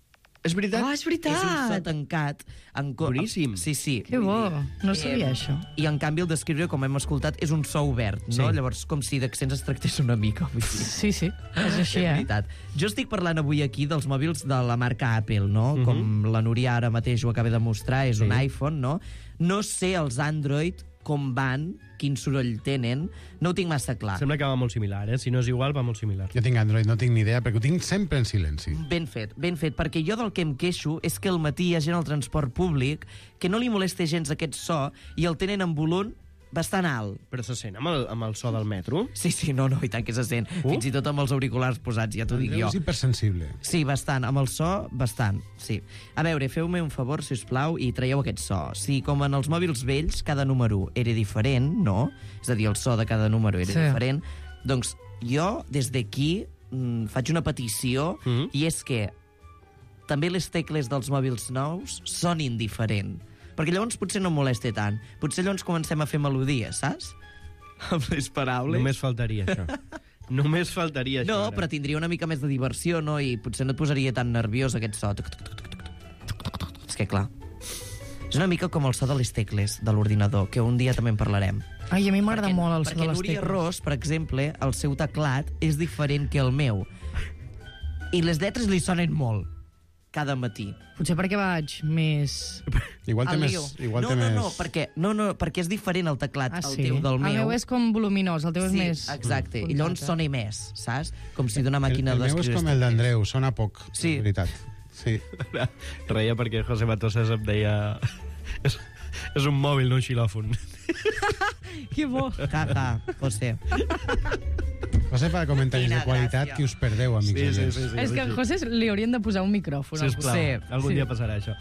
És veritat? Ah, és veritat! És un so tancat. En co- Boníssim. Sí, sí. Que bo, no sabia això. I en canvi el d'escriure, com hem escoltat, és un so obert, no? Sí. Llavors, com si d'accents es tractés una mica. Vull dir. Sí, sí, és així, És eh? veritat. Jo estic parlant avui aquí dels mòbils de la marca Apple, no? Mhm. Com la Núria ara mateix ho acaba de mostrar, és Sí. un iPhone, no? No sé els Android com van, quin soroll tenen, no ho tinc massa clar. Sembla que va molt similar, eh? Si no és igual, va molt similar. Jo tinc Android, no tinc ni idea, perquè ho tinc sempre en silenci. Ben fet, ben fet, perquè jo del que em queixo és que al matí hi ha gent al transport públic que no li molesta gens aquest so i el tenen en volum bastant alt. Però se sent amb el, amb el so del metro? Sí, sí, no, no, i tant que se sent. Uh. Fins i tot amb els auriculars posats, ja t'ho dic Andreu jo. és hipersensible. Sí, bastant. Amb el so, bastant, sí. A veure, feu-me un favor, si us plau, i traieu aquest so. Si, com en els mòbils vells, cada número era diferent, no? És a dir, el so de cada número era Sí. diferent, doncs jo, des d'aquí, mm, faig una petició, Mm. i és que també les tecles dels mòbils nous sonin diferent. Perquè llavors potser no em molesta tant. Potser llavors comencem a fer melodies, saps? Amb les paraules. Només faltaria això. Només faltaria això. No, ara. però tindria una mica més de diversió, no? I potser no et posaria tan nerviós aquest so. Tuc, tuc, tuc, tuc, tuc. És que, clar, és una mica com el so de les tecles de l'ordinador, que un dia també en parlarem. Ai, a mi m'agrada Perquè- molt el so de Perquè les Núria tecles. Ros, per exemple, el seu teclat és diferent que el meu. I les lletres li sonen molt, cada matí. Potser perquè vaig més... Igual té Al més... lío. Igual no, té no, més... no, perquè, no, no, perquè és diferent el teclat, Ah, el sí? teu del meu. El meu és com voluminós, el teu és sí, més... exacte. I llavors puntat, eh? sona més, saps? Com si d'una màquina el, el meu és d'escriure com el d'Andreu, sona poc, Sí. en veritat. Sí. Reia perquè José Matosas em deia... És, és un mòbil, no un xilòfon. Que bo. Ja, ja, pot ser. Va ser per comentaris Quina de qualitat gràcia. que us perdeu, amics. Sí, sí, oients. sí, sí. És que al José li haurien de posar un micròfon. al Sisplau, costat. Sí. algun Sí. dia passarà això.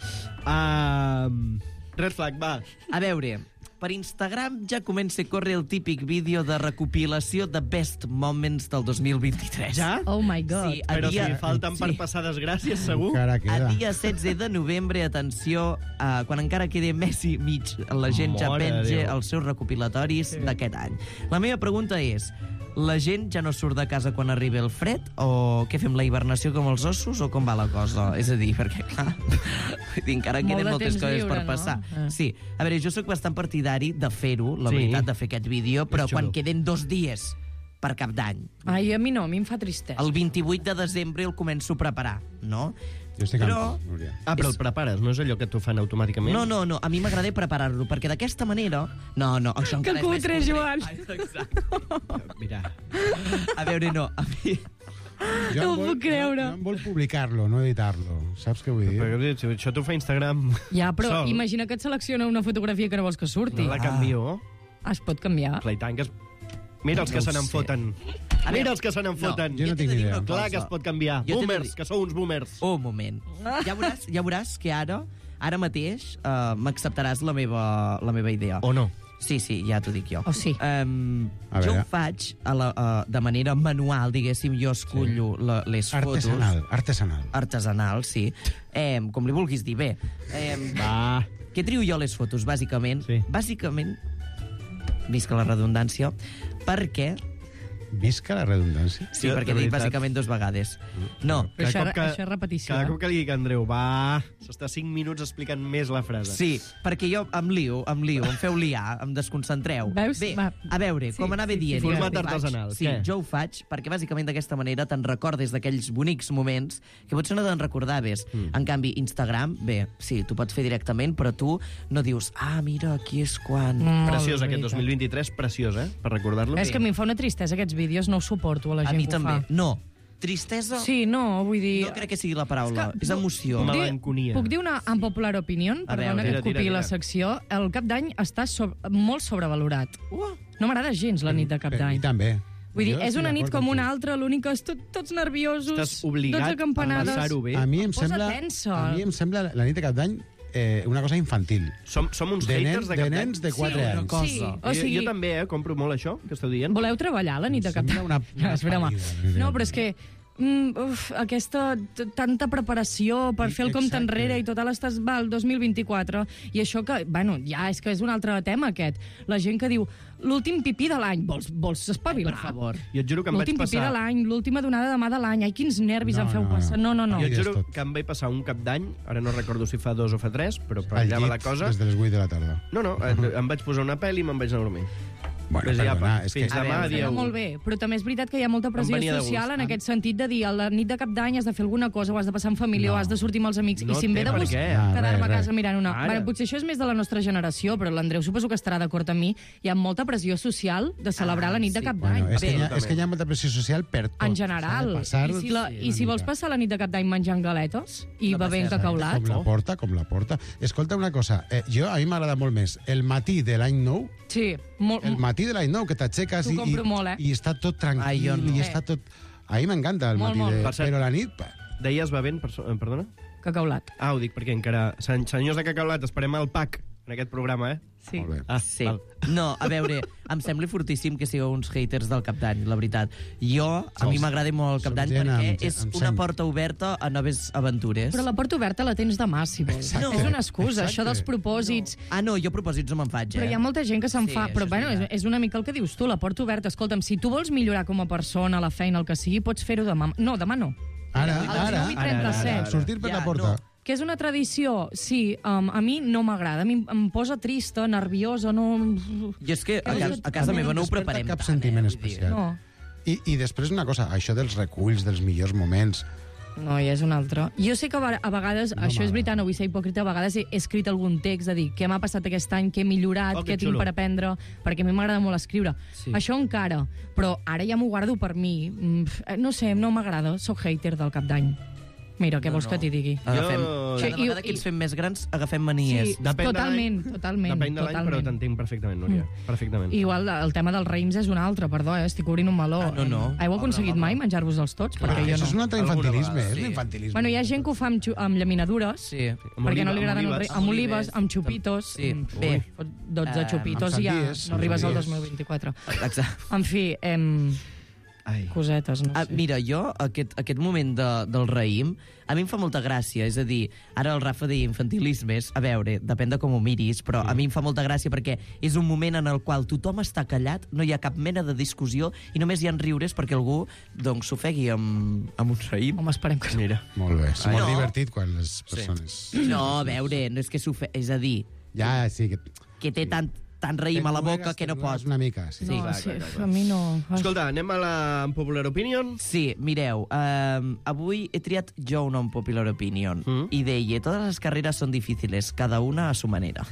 Uh, red flag, va. A veure, per Instagram ja comença a córrer el típic vídeo de recopilació de best moments del dos mil vint-i-tres. Ja? Oh my God. Sí, a Però dia... si falten per sí. passar desgràcies, segur. Encara A queda. dia setze de novembre, atenció, uh, quan encara quedi mes i mig, la gent ja Mare de penja Déu. els seus recopilatoris sí. d'aquest any. La meva pregunta és, la gent ja no surt de casa quan arriba el fred? O què fem, la hibernació com els ossos? O com va la cosa? És a dir, perquè, clar, vull dir, encara Molt queden de moltes temps coses lliure, per no? passar. Eh. Sí, a veure, jo sóc bastant partidari de fer-ho, la Sí. veritat, de fer aquest vídeo, però És xulo. quan queden dos dies per Cap d'Any, Ai, a mi no, a mi em fa tristesa. el vint-i-vuit de desembre el començo a preparar, no? Jo estic Però- amb tu, Núria. Ah, però el prepares, no és allò que t'ho fan automàticament? No, no, no, a mi m'agradaria preparar-lo, perquè d'aquesta manera... No, no, això Que encara és més cutre, cutre. Joan. Ai, exacte. Mira, A veure, no, a mi... Jo No em ho vol- puc creure. Jo, jo em vol publicar-lo, no editar-lo. Saps què vull dir? però si això t'ho fa Instagram Ja, però sol. imagina que et selecciona una fotografia que no vols que surti. No la canvio. Ah, es pot canviar. Clar, i tant, que es... Mira els que No ho se n'en sé. foten. A Mira veure, els que se n'en no, foten. Jo no t'he tinc de dir idea. una Clar cosa. que es pot canviar. Jo t'he de Boomers, dir- que sou uns boomers. Un moment. Ja veuràs, ja veuràs que ara, ara mateix, uh, m'acceptaràs la meva, la meva idea. O no? Sí, sí, ja t'ho dic jo. O sí. Um, A jo veure. ho faig a la, uh, de manera manual, diguéssim, jo escullo sí. la, les fotos. Artesanal, artesanal. Artesanal, sí. Eh, com li vulguis dir bé. Eh, Va. Què trio jo les fotos, bàsicament? Sí. Bàsicament, visca la redundància, perquè... Visca la redundància. Sí, Jo, perquè de he dit veritat. bàsicament dos vegades. No, Però això, Cada cop que- això és repetició. Cada eh? cop que li dic a Andreu, va, s'està cinc minuts explicant més la frase. sí, perquè jo em lio, em lio, em feu liar, em desconcentreu. Veus? Bé, Va. a veure, Sí, com anava sí, sí, dient... sí, jo Format ho faig. artesanal, Sí, què? jo ho faig perquè bàsicament d'aquesta manera te'n recordes d'aquells bonics moments que potser no te'n recordaves. Mm. En canvi, Instagram, bé, sí, tu pots fer directament, però tu no dius, ah, mira, aquí és quan... Mm, Preciós, molt aquest veritat. dos mil vint-i-tres, preciós, eh? Per recordar-lo. És que a mi em fa una tristesa aquests vídeos, no ho suporto, a la A gent mi que ho també. fa. No, tristesa... Sí, no, vull dir... No crec que sigui la paraula, És és, que- emoció. Home, Puc dir- Melanconia. Puc dir una unpopular opinion? A Perdona veure, que tira, et copiï tira, la tira. secció. El cap d'any està so molt sobrevalorat. Uh, No m'agrada gens la nit de cap Per mi d'any. també. Vull dir, Jo és estic una nit d'acord com amb una altra, l'únic que és tot, tots nerviosos, Estàs obligat dotze campanades. a passar-ho bé. A mi em Posa sembla, tensa. a mi em sembla la nit de cap d'any eh, una cosa infantil. Som, som uns De haters nens- de de cap d'any. nens de quatre sí, anys. Cosa. Sí, o jo, sigui- jo també, eh, compro molt això que esteu dient. Voleu treballar la nit de cap d'any? Una, No, és broma. No, però és que mm, uf, aquesta t- tanta preparació per fer el compte Exacte. enrere i tot, ara estàs, va, el dos mil vint-i-quatre, i això que, bueno, ja és que és un altre tema aquest. La gent que diu, l'últim pipí de l'any, vols, vols espavilar? Per favor. Jo et juro que em vaig L'últim pipí de passar... l'any, l'última donada de mà de l'any, ai, quins nervis No, em feu no, no. passar. No, no, no. Jo et Ja és juro tot. que em vaig passar un cap d'any, ara no recordo si fa dos o fa tres, però per Al allà va llit, la cosa. des de les vuit de la tarda. No, no, eh, em vaig posar una pel·li i me'n vaig anar a dormir. Bueno, Pues ja, perdona, pa, és que... fins A demà, veure, dia Sembla u. molt bé, però també és veritat que hi ha molta pressió venia de gust. social en aquest sentit de dir a la nit de cap d'any has de fer alguna cosa, o has de passar en família, No. o has de sortir amb els amics, No i si em ve té de per gust què. Ah, quedar-me a res, casa res. mirant una... Ara. Bueno, potser això és més de la nostra generació, però l'Andreu suposo que estarà d'acord amb mi. Hi ha molta pressió social de celebrar Ah, la nit de sí. cap d'any. Bueno, és, que Bé, hi ha, és que hi ha molta pressió social per tot. En S'ha general. de passar, I si, la, sí, I si una vols mica. passar la nit de cap d'any menjant galetes i No passa bevent res. cacaulat... Com la porta, com la porta. Escolta una cosa, eh, jo a mi m'agrada molt més el matí de l'any nou, Sí, molt... el matí de l'any nou, que t'aixeques T'ho i, compro i, molt, eh? i està tot tranquil, Ai, jo no. i està tot... A mi m'encanta el Molt, matí, molt. de... Per cert- però la nit... pa, Deies bevent, perso... eh, perdona? Cacaulat. Ah, ho dic perquè encara... Sen- Senyors de Cacaulat, esperem el pack en aquest programa, eh? Sí. Molt bé. Ah, Sí. val. No, a veure, em sembla fortíssim que sigueu uns haters del cap d'any, la veritat. Jo, a mi m'agrada molt el cap som d'any gent perquè amb- és amb una seny. porta oberta a noves aventures. Però la porta oberta la tens demà, si vols. Exacte. És una excusa, Exacte. això dels propòsits... Ah, no, jo propòsits no me'n faig, eh? Però hi ha molta gent que se'n Sí, fa... això Però, és bueno, és, veritat. és una mica el que dius tu, la porta oberta. Escolta'm, si tu vols millorar com a persona, a la feina, el que sigui, pots fer-ho demà. No, demà no. Ara, A les ara, nou i ara, trenta-set. ara, sortir per Ja, la porta. no. Que és una tradició, sí, um, a mi no m'agrada. A mi em, em posa trista, nerviosa, no... Jo és que a, Que ca no- a casa a mi meva no ho desperta preparem cap tant, sentiment eh? Vull dir, especial. No, I, I després una cosa, això dels reculls, dels millors moments... no, ja és un altre. Jo sé que a ve- a vegades, No això és m'agrada. veritat, no vull ser hipòcrita, a vegades he escrit algun text de dir què m'ha passat aquest any, què he millorat, Oh, que què tinc xulo. per aprendre, perquè a mi m'agrada molt escriure. Sí. Això encara, però ara ja m'ho guardo per mi. Mm, eh, No sé, no m'agrada, sóc hater del cap d'any. Mira, què No, vols no. que t'hi digui? Agafem, Jo- cada Sí, i- vegada que ens i- fem més grans, agafem manies. Sí, totalment, totalment. Depèn de l'any, però totalment. t'entenc perfectament, Núria. Perfectament. Igual el tema dels raïms és un altre, perdó, eh? estic obrint un meló. Ah, no, no. Heu aconseguit mai menjar-vos-els tots? Clar, Perquè jo això no. és un altre Alguna infantilisme, vegada, és sí. un infantilisme. Bueno, hi ha gent que ho fa amb, xu- amb llaminadures, Sí. Amb perquè oliva- no li agraden amb els olives. raïms. Amb olives, amb xupitos. Sí. Mm, Bé. ui, fots dotze Eh, xupitos amb i ja sandíes, no amb arribes al sandíes. dos mil vint-i-quatre. Exacte. En fi, em... Ai. cosetes, no Ah, sé. mira, jo, aquest, aquest moment de, del raïm, a mi em fa molta gràcia. És a dir, ara el Rafa deia infantilismes, a veure, depèn de com ho miris, però a mi em fa molta gràcia perquè és un moment en el qual tothom està callat, no hi ha cap mena de discussió i només hi ha riures perquè algú doncs, s'ofegui amb, amb un raïm. Home, esperem que no. Mira. Molt bé, és Ai, molt no. divertit quan les persones... No, a veure, no és que s'ofegui... És a dir, Ja, sí, que... que té tant, tant raïm a la boca que no pot... Una mica, sí. No, Sí, clar, sí, clar, clar, clar. a mi no... Ai. Escolta, anem a la Popular Opinion. Sí, mireu, um, avui he triat jo una Unpopular Opinion Mm. i deia, todas las carreras son difíciles, cada una a su manera.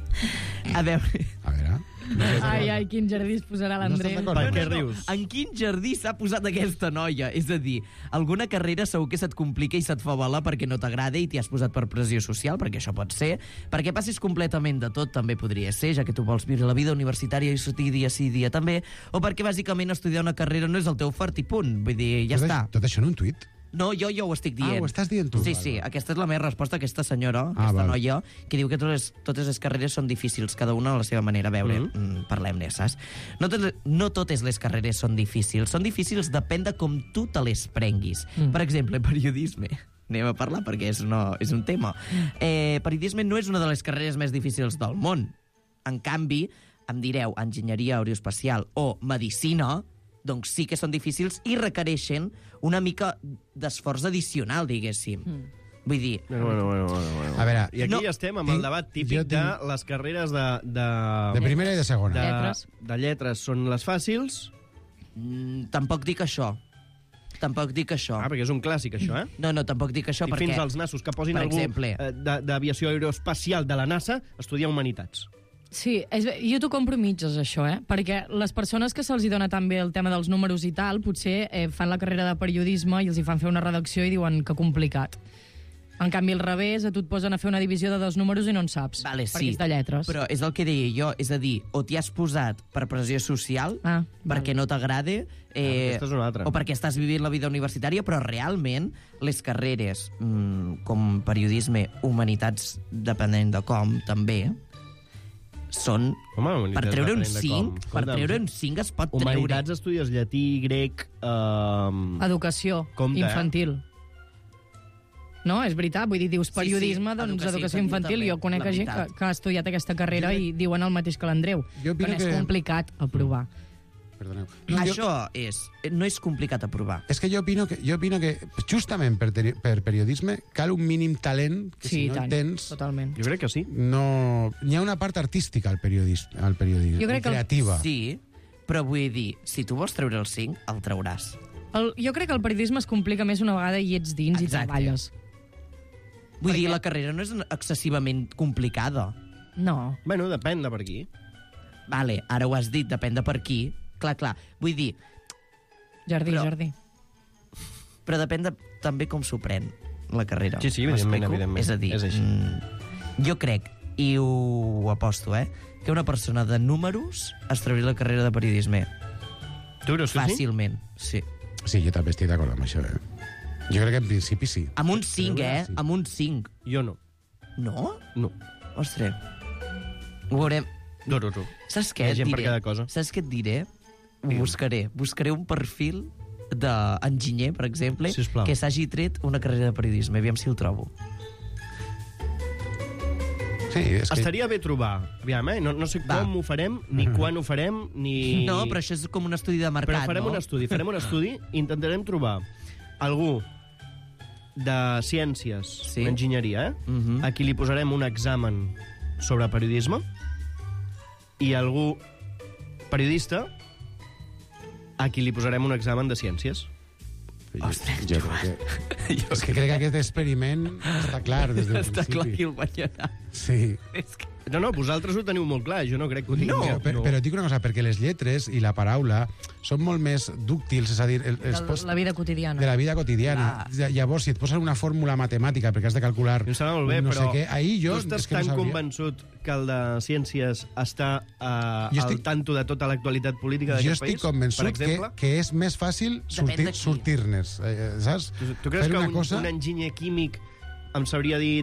A veure... A veure... Ai, ai, quin jardí es posarà No estàs l'Andreu. d'acord? Per què rius? En quin jardí s'ha posat aquesta noia? És a dir, alguna carrera segur que se't complica i se't fa bola perquè no t'agrada i t'hi has posat per pressió social, perquè això pot ser, perquè passis completament de tot, també podria ser, ja que tu vols viure la vida universitària i sortir dia sí, dia també, o perquè bàsicament estudiar una carrera no és el teu fort i punt. Vull dir, ja tot, està. Tot això en un tuit? No, jo jo ho estic dient. Ah, ho estàs dient tu. Sí, Val, sí, val. aquesta és la meva resposta a aquesta senyora, Ah, aquesta val. noia, que diu que totes, totes les carreres són difícils, cada una a la seva manera. A veure, Mhm. mm. parlem-ne, saps? No, tot, no totes les carreres són difícils. Són difícils depèn de com tu te les prenguis. Mm. Per exemple, periodisme. Anem a parlar perquè és, no, és un tema. Eh, periodisme no és una de les carreres més difícils del món. En canvi, em direu enginyeria aeroespacial o medicina, doncs sí que són difícils i requereixen una mica d'esforç addicional, diguéssim. Mm. Vull dir... Bueno, bueno, bueno, bueno, bueno. A veure, I aquí no, ja estem amb tinc- el debat jo típic tinc- de les carreres de... De, de primera i de segona. de, Lletres. de lletres són les fàcils. Mm, tampoc dic això. Tampoc dic això. Ah, perquè és un clàssic, això, eh? No, no, tampoc dic això I perquè... fins als nassos que posin per algú exemple- eh, de- d'aviació aeroespacial de la NASA a estudiar humanitats. Sí, és, jo t'ho compro mitges, això, eh? Perquè les persones que se'ls hi dona tan bé el tema dels números i tal, potser eh, fan la carrera de periodisme i els hi fan fer una redacció i diuen que complicat. En canvi, al revés, a tu et posen a fer una divisió de dos números i no en saps. Vale, perquè sí, és de lletres. però és el que deia jo, és a dir, o t'hi has posat per pressió social, ah, perquè vale. no t'agrade, eh, Ah, aquesta és una altra. o perquè estàs vivint la vida universitària, però realment les carreres, mm, com periodisme, humanitats, depenent de com, també, són... Home, per treure un depenent de cinc, com. per Escolta'm, treure un cinc es pot treure. Humanitats estudies llatí, grec... Eh... Educació Compte, eh? infantil. No, és veritat, vull dir, dius periodisme, Sí, sí, doncs educació educació infantil infantil. també, Jo conec la gent que, veritat. que ha estudiat aquesta carrera Jo- i diuen el mateix que l'Andreu. Jo Que opino no és que- complicat aprovar. Perdoneu. No, Això és, no és complicat aprovar. És que jo opino que, jo opino que justament per, teri- per periodisme cal un mínim talent que Sí, si i no el tant, tens... totalment. Jo crec que sí. No... Hi ha una part artística al periodisme, al periodisme Jo crec que el- creativa. Sí, però vull dir, si tu vols treure el cinc, el trauràs. El, jo crec que el periodisme es complica més una vegada hi ets dins Exacte. i treballes. Vull dir, la carrera no és excessivament complicada. No. Bueno, depèn de per qui. Vale, ara ho has dit, depèn de per qui. Clar, clar, vull dir... Jardí, però, jardí. Però depèn de, també com s'ho pren, la carrera. Sí, sí, evidentment, M'explico? evidentment. És a dir, És així. Mm, jo crec, i ho aposto, eh, que una persona de números es trauria la carrera de periodisme. Tu creus que sí? Fàcilment, sí. Sí, jo també estic d'acord amb això, eh? Jo crec que en principi sí. Amb un cinc, eh? Sí. Amb un cinc. Jo no. No? No. Ostres. Ho veurem. No, no, no. Saps què Hi ha et gent diré? per cada cosa. Saps què et diré? Ho buscaré. Buscaré un perfil d'enginyer, per exemple, Sisplau. que s'hagi tret una carrera de periodisme. Aviam si el trobo. Sí, és que... Estaria bé trobar. Aviam, eh? No, no sé Va. com ho farem, ni quan ho farem, ni... No, però això és com un estudi de mercat, Però farem no? un estudi, farem un estudi, intentarem trobar algú de ciències, Sí. sí. enginyeria, eh? Mhm. a qui li posarem un examen sobre periodisme, i algú periodista a qui li posarem un examen de ciències. Ostres, jo crec que... És que crec que aquest experiment està clar des del Està principi. clar qui el guanyarà. Sí. És que... No, no, vosaltres ho teniu molt clar, jo no crec que ho tingueu. No, però, però et dic una cosa, perquè les lletres i la paraula són molt més dúctils, és a dir, el, els De pots, la vida quotidiana. de la vida quotidiana. Ja- Llavors, si et posen una fórmula matemàtica perquè has de calcular Em sembla molt bé, no però sé què, ahir jo... tu estàs és que no tan sabria. convençut que el de ciències està uh, Jo al estic- tanto de tota l'actualitat política Jo d'aquest estic país? convençut per que, exemple? que és més fàcil Depèn sortir, de qui. sortir-nes, eh, saps? Tu, tu creus Fer que una un, cosa... un enginyer químic em sabria dir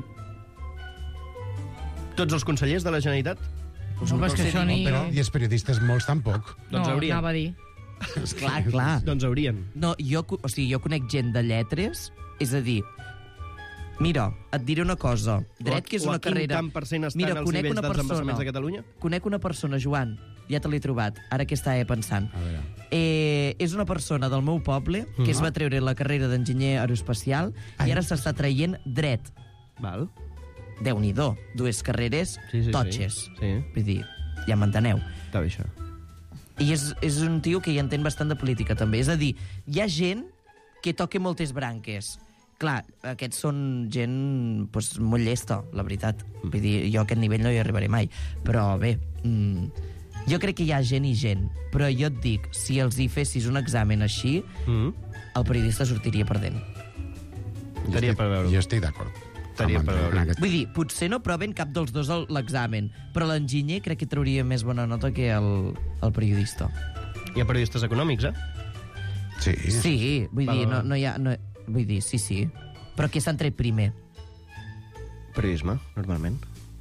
tots els consellers de la Generalitat? No, però és que això ni... Però, I els periodistes molts tampoc. Doncs no, haurien. anava a dir. Clar, clar. Doncs haurien. No, jo, co- o sigui, jo conec gent de lletres, és a dir, mira, et diré una cosa, dret que és o a una quin carrera... tant per cent estan Mira, els conec nivells una dels persona, embassaments de Catalunya? conec una persona, Joan, ja te l'he trobat, ara que estava pensant. A veure. Eh, és una persona del meu poble que es va treure la carrera d'enginyer aeroespacial i ara s'està traient dret. Val. Déu-n'hi-do, dues carreres Sí, sí, sí. totxes. Sí. Vull dir, ja m'enteneu. Està bé, això. I és, és un tio que hi entén bastant de política, també. És a dir, hi ha gent que toca moltes branques. Clar, aquests són gent pues, molt llesta, la veritat. Vull dir, jo a aquest nivell no hi arribaré mai. Però bé, mm, jo crec que hi ha gent i gent. Però jo et dic, si els hi fessis un examen així, Mm. el periodista sortiria perdent. Jo Estaria estic- per veure. Jo estic d'acord. Estaria amb per Andreu veure. en aquest- Vull dir, potser no proven cap dels dos el- l'examen, però l'enginyer crec que trauria més bona nota que el, el periodista. Hi ha periodistes econòmics, eh? Sí. Sí, vull Val, dir, no, val. no hi ha... No, vull dir, sí, sí. Però qui s'han tret primer? Periodisme, normalment.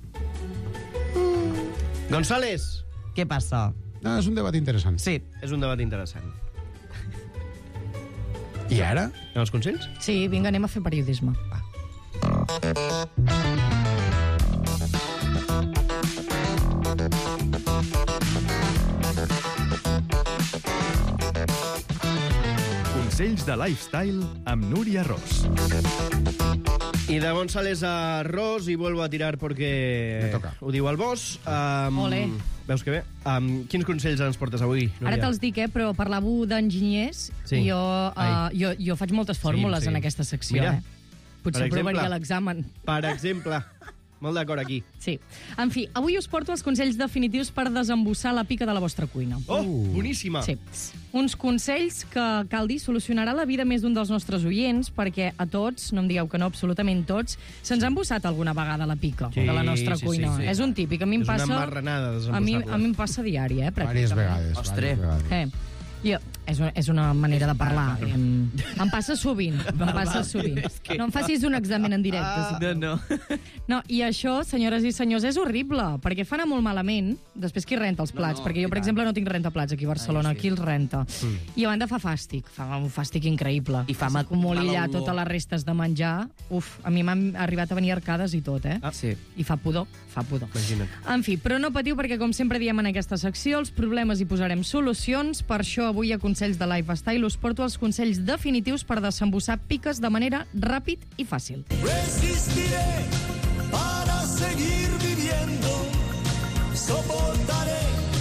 González! Què passa? No, és un debat interessant. Sí. És un debat interessant. I ara? En els consells? Sí, vinga, anem a fer periodisme. Va. Consells de lifestyle amb Núria Ros. I de González a Ros, y vuelvo a tirar porque Me toca. ho diu el boss. Um, Ole. Veus que bé? Um, quins consells ens portes avui, Núria? Ara te'ls dic, eh, però parlàveu d'enginyers Sí. i jo, uh, Ai. jo, jo faig moltes fórmules Sí, sí. en aquesta secció. Mira, eh? Potser per exemple. provaria l'examen. Per exemple, Molt d'acord aquí. Sí. En fi, avui us porto els consells definitius per desembussar la pica de la vostra cuina. Oh, boníssima. Sí. Uns consells que, cal dir, solucionarà la vida més d'un dels nostres oients, perquè a tots, no em digueu que no, absolutament tots, se'ns ha embussat alguna vegada la pica Sí, de la nostra sí, cuina. sí, sí. És un típic. A mi em És una passa... marranada a mi, desembussar-la. a mi em passa diari, eh, Vàries pràcticament. vegades. Ostres. vàries vegades. Eh. Jo, és, una, és una manera de parlar. Em, em passa sovint. Em passa sovint. No em facis un examen en directe. Ah, Si no, no. No, i això, senyores i senyors, és horrible, perquè fa anar molt malament, després qui renta els plats, no, perquè jo, per exemple, no tinc rentaplats aquí a Barcelona, Ai, sí. aquí els renta. Mm. I a banda fa fàstic, fa un fàstic increïble. I fa Que s'acumuli mala allà olor. totes les restes de menjar. Uf, a mi m'han arribat a venir arcades i tot, eh? Ah, sí. I fa pudor, fa pudor. Imagina't. En fi, però no patiu perquè, com sempre diem en aquesta secció, els problemes hi posarem solucions. Per això avui a Consells de Lifestyle us porto els consells definitius per desembussar piques de manera ràpid i fàcil. Resistiré para seguir viviendo. Soportaré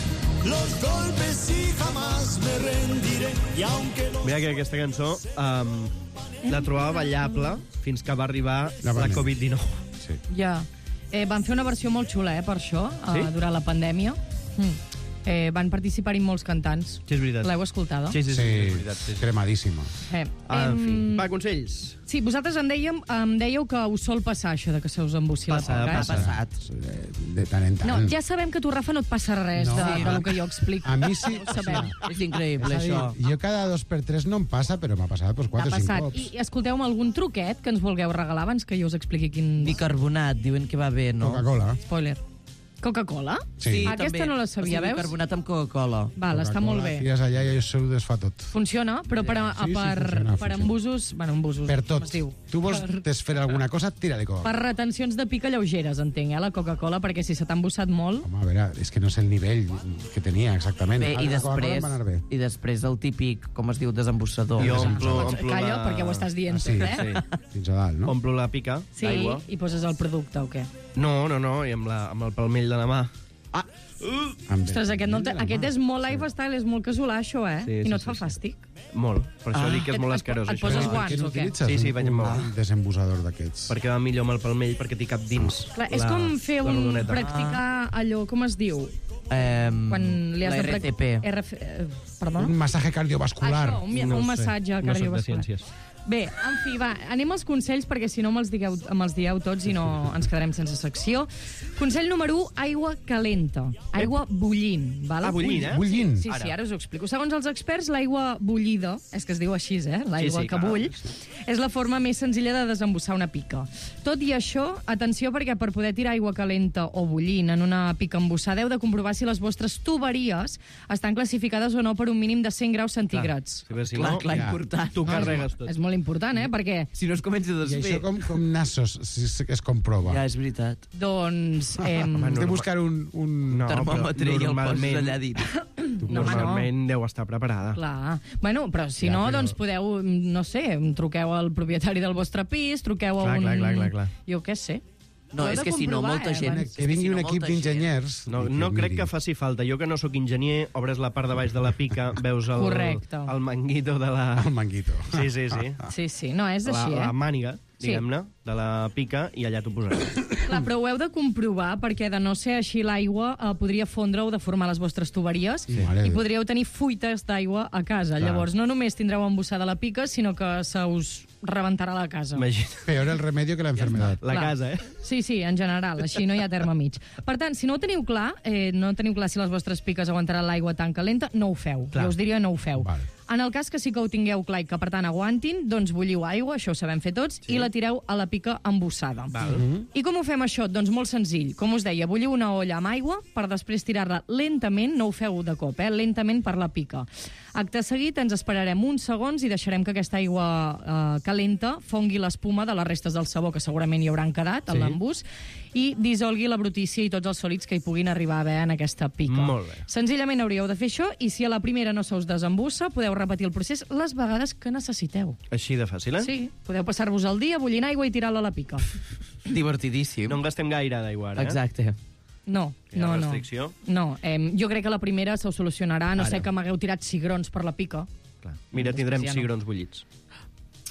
los golpes y jamás me rendiré. Y aunque los... Mira que aquesta cançó um, la trobava ballable fins que va arribar La la, pandèmia. covid dinou. Sí. Ja. Eh, van fer una versió molt xula, eh, per això, eh, Sí? durant la pandèmia. Mm. Eh, van participar-hi molts cantants. Sí, és veritat. L'heu escoltada? Sí, sí, sí, Sí, és veritat. Sí, sí. cremadíssima. Eh, En fi, em, va, consells. Sí, vosaltres em, dèiem, em dèieu que us sol passar això de que se us embussi Passa, la coca. passa. Eh? Passat. De, de tant en tant. No, ja sabem que a tu, Rafa, no et passa res No. de, Sí, de va. lo que jo explico. A mi sí. Ho sabem. És increïble, És a dir, això. jo cada dos per tres no em passa, però m'ha passat doncs, T'ha quatre o cinc passat. cops. I escolteu-me algun truquet que ens vulgueu regalar abans que jo us expliqui quin... Bicarbonat, diuen que va bé, no? Coca-Cola. Spoiler. Coca-Cola? Sí. Aquesta també. no la sabia, o sigui, veus? bicarbonat amb Coca-Cola. Val, està molt bé. Tires allà i això ho desfà tot. Funciona, però per, a, Sí, sí, per, funciona, per funciona. embusos... Bueno, embusos, Per com tot. es diu. Tu vols Per, desfer alguna cosa, tira-li coca. per retencions de pica lleugeres, entenc, eh, la Coca-Cola, perquè si se t'ha embussat molt... Home, a veure, és que no és el nivell que tenia, exactament. Bé, i La Coca-Cola després, em va anar bé. i després el típic, com es diu, desembussador. Jo omplo, Doncs omplo calla, la... perquè ho estàs dient, Ah, sí, tot, eh? Sí. Fins a dalt, no? Omplo la pica Sí, d'aigua. i poses el producte, o què? No, no, no, i amb, la, amb el palmell de la mà. Ah, Amb ostres, aquest, no, de te- la aquest mà. és molt lifestyle, és molt casolà, això, eh? Sí, I sí, no et sí, fa sí. fàstic? Molt. Per això Ah. dic que és molt Et- escarós, et això. poses Per guants què no o què? utilitzes Sí, sí, vaig amb un, guants. un desembussador d'aquests? Perquè va millor amb el palmell, perquè t'hi cap dins. Clar, és la- com fer la un... rodoneta. practicar allò, com es diu? Eh, Quan li has la de... R C P. R F... eh, Perdona? Un massatge cardiovascular. Això, un, No un ho sé. massatge No soc de cardiovascular. ciències. Bé, en fi, va, anem als consells, perquè si no me'ls digueu, me'ls dieu tots i no ens quedarem sense secció. Consell número un, aigua calenta. Aigua bullint. Val? Ah, bullint, eh? Bullint. Sí, sí, ara us ho explico. Segons els experts, l'aigua bullida, és que es diu així, eh? L'aigua Sí, sí, que clar. bull, és la forma més senzilla de desembussar una pica. Tot i això, atenció, perquè per poder tirar aigua calenta o bullint en una pica embussada heu de comprovar si les vostres tuberies estan classificades o no per un mínim de cent graus centígrads. Sí, però si Clar, no, clar, ja. important. tu carregues tot. És molt important, eh? Perquè, Si no es comença a I desfer. això com, com nassos, si es, es comprova. Ja, és veritat. doncs... Eh, Has de buscar un... un... No, Termòmetre però i el poses normalment- allà dins. No, home, no. Normalment deu estar preparada. Clar. Bueno, però si Ja, no, però- doncs podeu, no sé, truqueu al propietari del vostre pis, truqueu a Clar, un... clar, clar, clar, clar. Jo què sé. No, Ho heu és de que si no, comprovar, molta eh, gent... abans. és Que vingui si un no, equip molta gent- d'enginyers... No, i que no crec miri. que faci falta. Jo que no sóc enginyer, obres la part de baix de la pica, veus el, Correcte. el manguito de la... El manguito. Sí, sí, sí. Sí, sí, no, és La, així, la eh? màniga, Sí. diguem-ne, de la pica, i allà t'ho posaràs. Clar, però ho heu de comprovar, perquè de no ser així l'aigua eh, podria fondre o deformar les vostres tuberies Sí. Mare i de- podríeu tenir fuites d'aigua a casa. Clar. Llavors, no només tindreu embussada la pica, sinó que se us rebentarà la casa. Imagina. Peor el remedio que la enfermedad. La Clar. casa, eh? Sí, sí, en general, així no hi ha terme mig. Per tant, si no ho teniu clar, eh, no teniu clar si les vostres piques aguantaran l'aigua tan calenta, no ho feu. Clar. Jo us diria no ho feu. Val. En el cas que sí que ho tingueu clar i que, per tant, aguantin, doncs bulliu aigua, això ho sabem fer tots, sí. i la tireu a la pica embussada. Val. I com ho fem això? Doncs molt senzill. Com us deia, bulliu una olla amb aigua per després tirar-la lentament, no ho feu de cop, eh? lentament per la pica. Acte seguit ens esperarem uns segons i deixarem que aquesta aigua eh, calenta fongui l'espuma de les restes del sabó que segurament hi hauran quedat Sí. en l'embús i dissolgui la brutícia i tots els sòlids que hi puguin arribar a haver en aquesta pica. Molt bé. Senzillament hauríeu de fer això i si a la primera no se us desembussa, podeu repetir el procés les vegades que necessiteu. Així de fàcil, eh? Sí, podeu passar-vos el dia bullint aigua i tirar-la a la pica. Divertidíssim. No en gastem gaire d'aigua, ara, eh? Exacte. No, Hi ha no, no. restricció? No, eh, jo crec que la primera se us solucionarà, no Ara. sé que m'hagueu tirat cigrons per la pica. Clar. Mira, tindrem Ja no. cigrons bullits.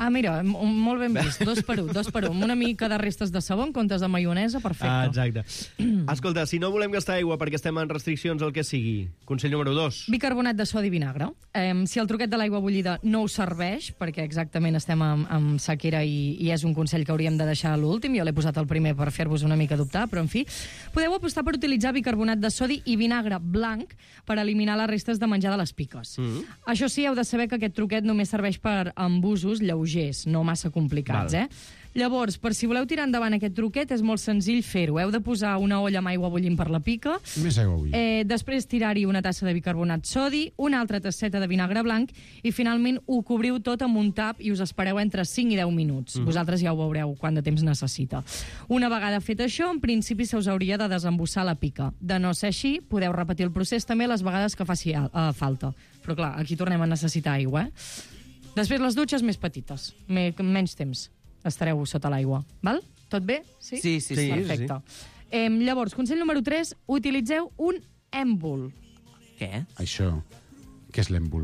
Ah, mira, m- molt ben vist. Dos per un, dos per un. Una mica de restes de sabó en comptes de maionesa, perfecte. Ah, exacte. Escolta, si no volem gastar aigua perquè estem en restriccions, el que sigui, consell número dos. Bicarbonat de sodi i vinagre. Eh, si el truquet de l'aigua bullida no us serveix, perquè exactament estem en, en sequera i, i és un consell que hauríem de deixar a l'últim, jo l'he posat al primer per fer-vos una mica dubtar, però en fi, podeu apostar per utilitzar bicarbonat de sodi i vinagre blanc per eliminar les restes de menjar de les piques. Mm. Això sí, heu de saber que aquest truquet només serveix per embusos lleugers, no massa complicats, Val. eh? Llavors, per si voleu tirar endavant aquest truquet, és molt senzill fer-ho. Heu de posar una olla amb aigua bullint per la pica, Més aigua bullint. eh, després tirar-hi una tassa de bicarbonat sodi, una altra tasseta de vinagre blanc i finalment ho cobriu tot amb un tap i us espereu entre cinc i deu minuts. Mhm. Vosaltres ja ho veureu quant de temps necessita. Una vegada fet això, en principi se us hauria de desembussar la pica. De no ser així, podeu repetir el procés també les vegades que faci uh, falta. Però clar, aquí tornem a necessitar aigua, eh? Després les dutxes més petites, me, menys temps. Estareu sota l'aigua, val? Tot bé? Sí? Sí, sí, sí. Perfecte. Eh, llavors, consell número tres, utilitzeu un èmbol. Què? Això, què és l'èmbol?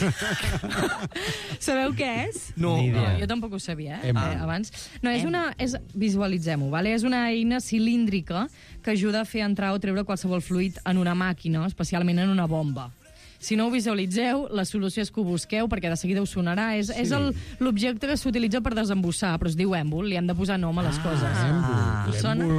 Sabeu què és? No. Ni idea. Jo tampoc ho sabia, eh? Èmbol. eh abans. No, és una... És, visualitzem-ho, vale? És una eina cilíndrica que ajuda a fer entrar o treure qualsevol fluid en una màquina, especialment en una bomba. Si no ho visualitzeu, la solució és que ho busqueu, perquè de seguida us sonarà. És, sí. és el- l'objecte que s'utilitza per desembussar, però es diu èmbol, li hem de posar nom a les coses. Ah. Us sona?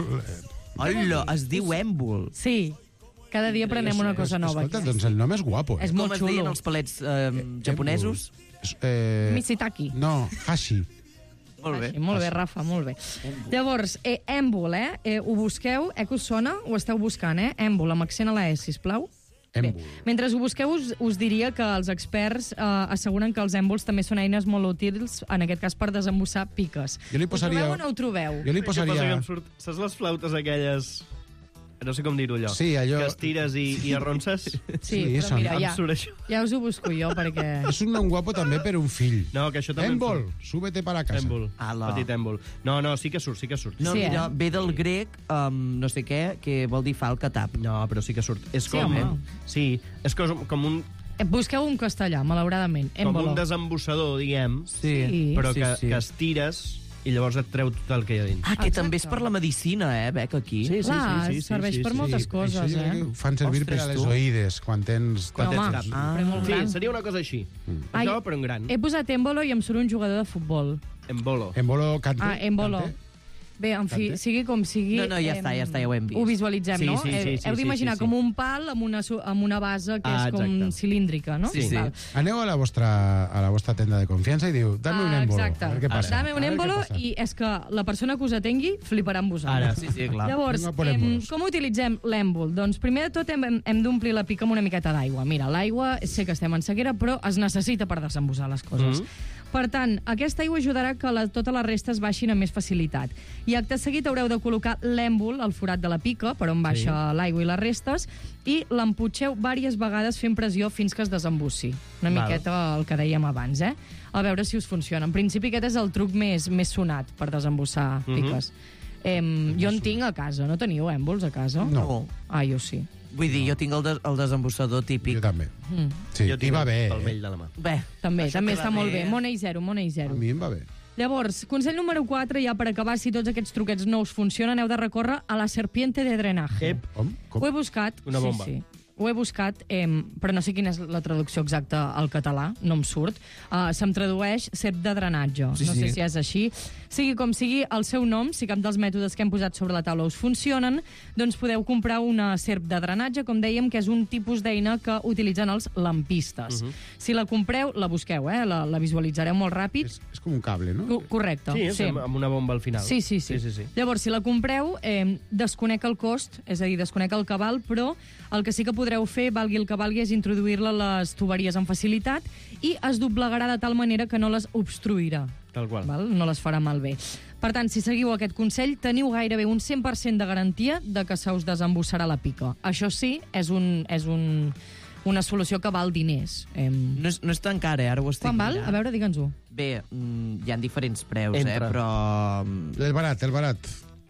Hola, es diu èmbol. Sí. Cada dia aprenem una cosa nova. Escolta, doncs el nom és guapo. Eh? És Com molt es deien xulo. els palets eh, japonesos? Eh, Misitaki. no, hashi. Molt bé. Així, molt bé, Rafa, molt bé. Llavors, eh, èmbol, eh? eh? Ho busqueu, eh, que us sona? Ho esteu buscant, eh? Èmbol, amb accent a la E, sisplau. Bé, mentre ho busqueu, us, us diria que els experts eh, asseguren que els èmbols també són eines molt útils, en aquest cas per desembussar piques. Jo li posaria- Ho trobeu o no ho trobeu? Jo li Què passa que posaria... em surt... Saps les flautes aquelles... No sé com dir-ho, allò. Sí, allò- Que estires i, i arronses? Sí, Sí, però són- mira, Em ja, surt això. ja us ho busco jo, perquè... És un nom guapo també per un fill. No, que això també em Èmbol, surt. súbete para casa. Èmbol. Ala. Petit èmbol. No, no, sí que surt, sí que surt. No, Sí, mira, eh? ve del grec, um, no sé què, que vol dir falca tap. No, però sí que surt. És Sí, com... home. Sí, és com, com un, Eh, Busqueu un castellà, malauradament. com Èmbolo. un desembussador, diguem, Sí. Sí. però Sí, que, sí. que estires i llavors et treu tot el que hi ha dins. Ah, que Exacte. també és per la medicina, eh, Bec, aquí. Sí, sí, Clar, sí, sí, sí, serveix sí, per sí. moltes Sí, coses, això jo crec eh? que ho fan servir Ostres, per a les tu. oïdes, quan tens... Quan tens Home, cap. però molt Sí, gran. seria una cosa així. Ai, Això, però en gran. He posat èmbolo i em surt un jugador de futbol. En bolo. Embolo cante. Ah, èmbolo. cante. Bé, en fi, Cante. sigui com sigui... No, no, ja em, està, ja està, ja ho hem vist. Ho visualitzem, Sí, no? sí, sí, Eh, sí, Heu sí, d'imaginar sí, sí. com un pal amb una, su- amb una base que Ah, és com exacte. cilíndrica, no? Sí, sí. Val. Aneu a la vostra, a la vostra tenda de confiança i diu, dame un Ah, èmbolo. exacte. A veure què passa. Dame A un veure què èmbolo passa. i és que la persona que us atengui fliparà amb vosaltres. Ara. Sí, sí, clar. Llavors, Vinga, por em, èmbolos. com utilitzem l'èmbol? Doncs primer de tot hem, hem- hem d'omplir la pica amb una miqueta d'aigua. Mira, l'aigua, sé que estem en sequera, però es necessita per desembussar les coses. Mhm. Per tant, aquesta aigua ajudarà que la, totes les restes baixin amb més facilitat. I acte seguit haureu de col·locar l'èmbol al forat de la pica, per on baixa l'aigua i les restes, i l'emputxeu diverses vegades fent pressió fins que es desembussi. Una Val. miqueta el que dèiem abans, eh? A veure si us funciona. En principi aquest és el truc més, més sonat per desembussar Mhm. piques. Em, jo en tinc a casa. No teniu èmbols a casa? No. Ah, jo sí. Vull dir, jo tinc el, des, el desembussador típic. Jo també. Mm. Sí, Jo i tinc va bé. el eh? vell de la mà. Bé, També, això també que està va molt bé. bé. Money zero, money A zero. mi em va bé. Llavors, consell número quatre, ja per acabar, si tots aquests truquets no us funcionen, heu de recórrer a la serpiente de drenaje. Ep. Com? Com? Ho he buscat. Una bomba. Sí, sí. Ho he buscat, eh, però no sé quina és la traducció exacta al català, no em surt. Uh, se'm tradueix serp de drenatge. Sí, no sé sí. si és així. Sigui com sigui, el seu nom, si cap dels mètodes que hem posat sobre la taula us funcionen, doncs podeu comprar una serp de drenatge, com dèiem, que és un tipus d'eina que utilitzen els lampistes. Mhm. Si la compreu, la busqueu, eh? la, la visualitzareu molt ràpid. És, és com un cable, no? Co- Correcte. Sí, és amb, amb una bomba al final. Sí, sí, sí. sí, sí, sí. Llavors, si la compreu, eh, desconec el cost, és a dir, desconec el cabal, però el que sí que podreu fer, valgui el que valgui, és introduir-la a les tuberies amb facilitat i es doblegarà de tal manera que no les obstruirà. Tal qual. Val? No les farà malbé. Per tant, si seguiu aquest consell, teniu gairebé un cent per cent de garantia de que se us desembussarà la pica. Això sí, és, un, és un, una solució que val diners. Eh, No és, no és tan car, eh? Ara ho estic Quan val? mirant. A veure, digue'ns-ho. Bé, mm, hi ha diferents preus, Entra. eh? Però mm, El barat, el barat.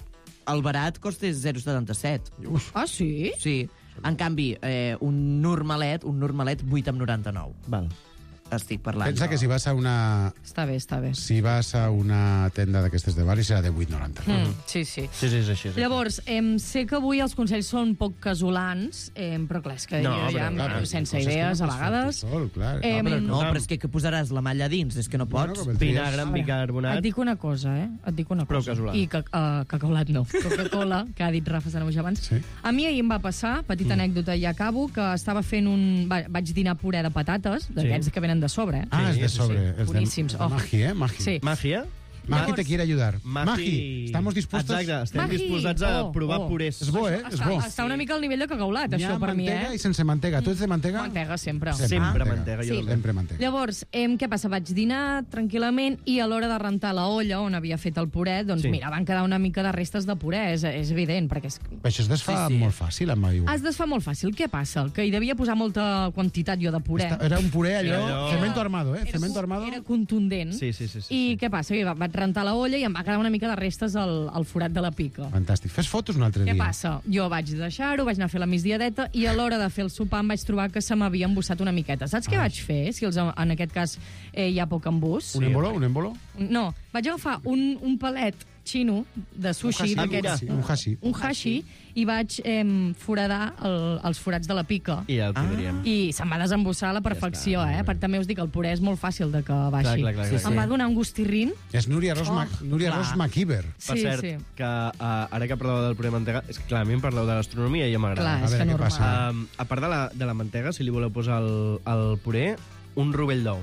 el barat costa zero coma setanta-set. Uf, Ah, sí? Sí. En canvi, eh, un normalet, un normalet vuit coma noranta-nou. Val. estic parlant. Pensa que si vas a una... Està bé, està bé. Si vas a una tenda d'aquestes de barri serà de vuit noranta. Mm, sí, sí. Sí, sí, és així. És Llavors, em, sé que avui els consells són poc casolans, em, però clar, és que No, jo ja però, em clar, quedo sense coses que idees no a pots fer vegades. tu sol, clar. Em, No, però, no, però és que, que posaràs la malla a dins, és que no pots. Bueno, com el Vinagre tries. amb bicarbonat. Et dic una cosa, eh? Et dic una Prou cosa. casolà. I que, uh, cacaolat no. Coca-Cola, que ha dit Rafa Sanabuix abans. Sí. A mi ahir em va passar, petita Mm. anècdota i acabo, que estava fent un... Va, vaig dinar puré de patates, d'aquests Sí. que venen de sobre. Eh? Ah, Sí, es de sí, sobre. sí. Es de, Boníssims. es de Oh. Magi, ¿eh? Magi. Sí. Màgia? Magi te quiere ayudar. Magi. Magi, estamos dispuestos... Exacte, estem Magi. disposats a Oh, provar oh. purés. És bo, eh? És Està, bo. està una mica al nivell de cacaolat, Hi ha això, per mi, mantega eh? i sense mantega. Tu ets de mantega? Mantega, sempre. Sempre Ah. mantega, jo Sí. també. Sempre mantega. Llavors, em, què passa? Vaig dinar tranquil·lament i a l'hora de rentar la olla on havia fet el puré, doncs Sí. mira, van quedar una mica de restes de puré, és, és evident, perquè és... Però això es desfà Sí, sí. molt fàcil amb aigua. Es desfà molt fàcil. Què passa? Que hi devia posar molta quantitat jo de puré. Esta- Era un puré allò... Allò- Cemento armado, eh? Era Cemento cu- armado. Era contundent. Sí, sí, sí. sí, I sí. què passa? Que va- vaig rentar la olla i em va quedar una mica de restes al, al forat de la pica. Fantàstic. Fes fotos un altre Què dia. passa? Jo vaig deixar-ho, vaig anar a fer la migdiadeta i a l'hora de fer el sopar em vaig trobar que se m'havia embussat una miqueta. Saps què Ah. vaig fer? Si els, en aquest cas eh, hi ha poc embús. Un embolo? Un embolo? No, vaig agafar un, un palet xino de sushi, Un hashi, d'aquests- un hashi. un hashi, i vaig eh, foradar el, els forats de la pica. I ja ho tindríem. I se'm va desembussar a la perfecció, Ja està, eh? Perquè també us dic, el puré és molt fàcil de que baixi. Clar, clar, clar, Em clar. va donar un gustirrin. És Núria Ros, Oh, Ma Núria clar. Ros MacIver. Per Sí, cert, sí. que uh, ara que parleu del puré de mantega, és que clar, a mi em parleu de l'astronomia i ja m'agrada. Clar, A és veure que què normal. passa. Um, a part de la, de la mantega, si li voleu posar al, al puré, un rovell d'ou.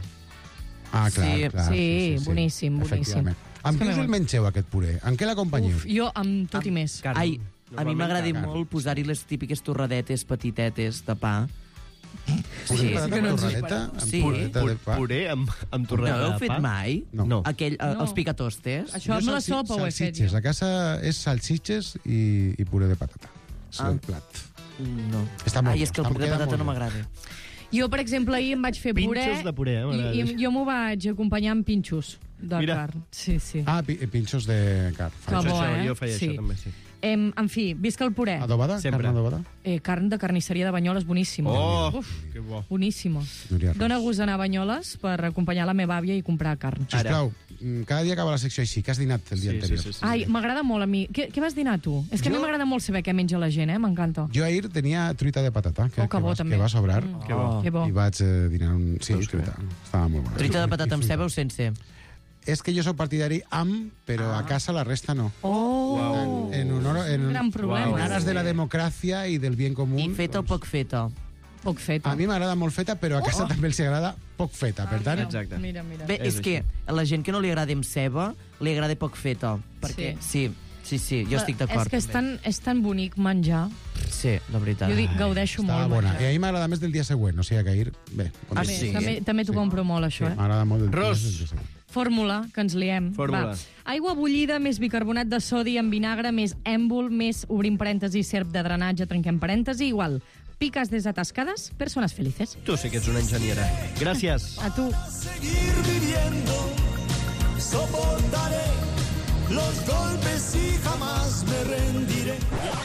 Ah, clar, Sí, clar. sí, boníssim, boníssim. Efectivament. Amb què us el mengeu, aquest puré? Amb què l'acompanyeu? Uf, jo amb tot i més. Carn. Ai, a mi m'agrada carn. molt posar-hi les típiques torradetes petitetes de pa. Puré Sí. de patata que no amb ens ho torradeta? Amb Sí. torradeta de pa? Puré amb, amb No torreta l'heu de fet pa? mai? No. No. Aquell, eh, No. Els picatostes? Això amb Jo la salsi- sopa ho he fet salsitxes. jo. A casa és salsitxes i, i puré de patata. És Ah. el plat. No. Està molt Ai, bo, és que el està- puré de queda patata molt no bé. m'agrada. Jo, per exemple, ahir em vaig fer Pinxos puré de puré, eh, m'agrada. i, i jo m'ho vaig acompanyar amb pinxos de Mira. carn. Sí, sí. Ah, pi pinxos de carn. Que Això, bo, això, eh? jo feia Sí. això també, sí. Em, en fi, visca el puré. Adobada? Sempre. Carn adobada? Eh, carn de carnisseria de Banyoles, boníssima. Oh, Uf, que bo. boníssima. Núria Ros. Dóna gust anar a Banyoles per acompanyar la meva àvia i comprar carn. Sisplau, mm, cada dia acaba la secció així. Què has dinat el dia Sí, anterior? sí, sí, sí. Ai, m'agrada molt a mi. Què, què vas dinar tu? És que Jo- a mi m'agrada molt saber què menja la gent, eh? M'encanta. Jo ahir tenia truita de patata, que, Oh, que bo, va, també. que va sobrar. Mm. Que bo. Que bo. I vaig eh, dinar un... Sí, Veus que truita. Estava molt bona. Truita de patata amb I fruita. ceba o sense? És que jo sóc partidari amb, però Ah. a casa la resta no. Oh! En, honor, en, Gran problema. en aras de la democràcia i del bien comú. I feta o poc feta? Poc feta. A mi m'agrada molt feta, però a casa Oh. també els agrada poc feta. Per tant, Exacte. Mira, mira. Bé, És és que a la gent que no li agrada amb ceba, li agrada poc feta. Perquè, sí, sí, sí, jo estic d'acord. És que és també. tan, és tan bonic menjar. Sí, la veritat. Jo dic, gaudeixo estava molt bona. menjar. I a mi m'agrada més del dia següent, o sigui que ahir... Bé, Ah, Bé, sí? també també t'ho compro molt, això, eh? m'agrada molt del, Ros. més del dia següent. Fórmula, que ens liem. Fórmula. Va. Aigua bullida, més bicarbonat de sodi amb vinagre, més èmbol, més obrim parèntesi, serp de drenatge, trenquem parèntesi, igual. Picas desatascadas, personas felices. Tu sí que ets una enginyera. Gràcies. A tu. Seguir viviendo, soportaré los golpes y jamás me rendiré.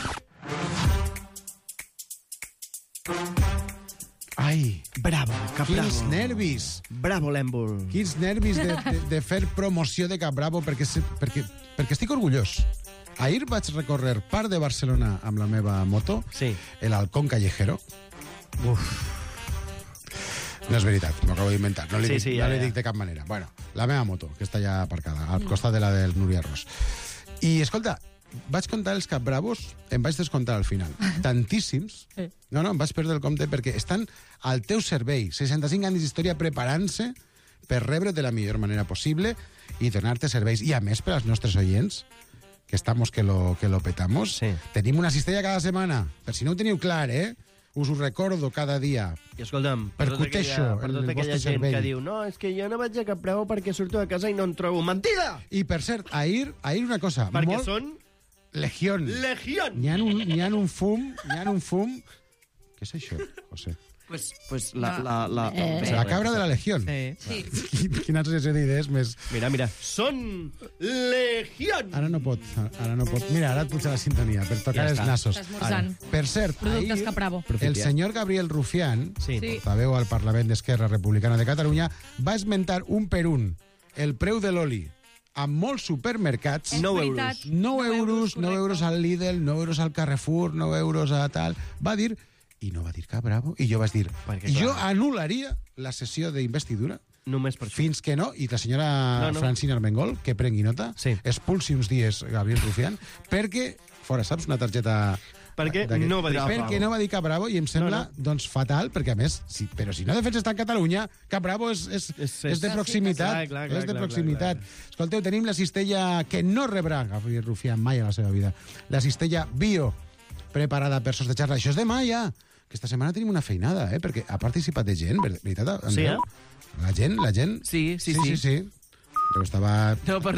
Ai, Bravo, que quins bravo. nervis! Bravo, l'èmbol. Quins nervis de, de, de fer promoció de Cap Bravo, perquè, se- perquè, perquè estic orgullós. Ahir vaig recórrer part de Barcelona amb la meva moto, Sí. el Halcón Callejero. Uf. No és veritat, m'ho acabo d'inventar. No li, Sí, dic, sí, no ja, li ja. dic de cap manera. Bueno, la meva moto, que està ja aparcada, al costat de la del Núria Ros. I, escolta, vaig comptar els Cap Bravos, em vaig descomptar al final. Tantíssims. No, no, em vaig perdre el compte perquè estan al teu servei. seixanta-cinc anys d'història preparant-se per rebre de la millor manera possible i donar-te serveis. I, a més, per als nostres oients, que estamos que lo, que lo petamos, Sí. tenim una cistella cada setmana. Per si no ho teniu clar, eh? Us ho recordo cada dia. I escolta'm, per tota Percuteixo aquella, per el tota aquella vostre gent cervell. que diu no, és que jo no vaig a Cap Bravo perquè surto de casa i no en trobo. Mentida! I, per cert, ahir, ahir una cosa... Perquè molt... són Legión. legión. N'hi ha un, n'hi ha un fum, n'hi ha un fum... Què és això, José? Pues, pues la... la, la, Eh. La cabra de la legión. Sí. Sí. Quina associació d'idees més... Mira, mira. Són legión! Ara no pot, ara no pot. Mira, ara et puja la sintonia per tocar Ja els està. nassos. Està esmorzant. Ara. Per cert, Productes ahir Capravo. el senyor Gabriel Rufián, Sí. Sí. portaveu al Parlament d'Esquerra Republicana de Catalunya, va esmentar un per un el preu de l'oli amb molts supermercats. És nou veritat. euros. nou euros, nou correcte. euros al Lidl, nou euros al Carrefour, nou euros a tal... Va dir... I no va dir cap bravo. I jo vaig dir... Perquè, jo clar. anul·laria la sessió d'investidura Només per això. fins que no, i la senyora No, no. Francina Armengol, que prengui nota, Sí. expulsi uns dies Gabriel Rufián, perquè, fora, saps, una targeta... Perquè d'aquest- no va dir cap Perquè bravo. no va dir cap bravo, i em sembla, No, doncs, fatal, perquè, a més, si, però si no defenses tant Catalunya, cap bravo és, és, és, És- és de és- proximitat. Clar, clar, clar, és de clar, proximitat. clar, clar. Escolteu, tenim la cistella que no rebrà Gabriel Rufián mai a la seva vida. La cistella bio, preparada per sos de xarra. Això és demà, ja. Aquesta setmana tenim una feinada, eh? Perquè ha participat de gent, ver- veritat, Andreu? Sí, eh? La gent, la gent... Sí, sí, sí. sí. sí, sí. Andreu estava... No, per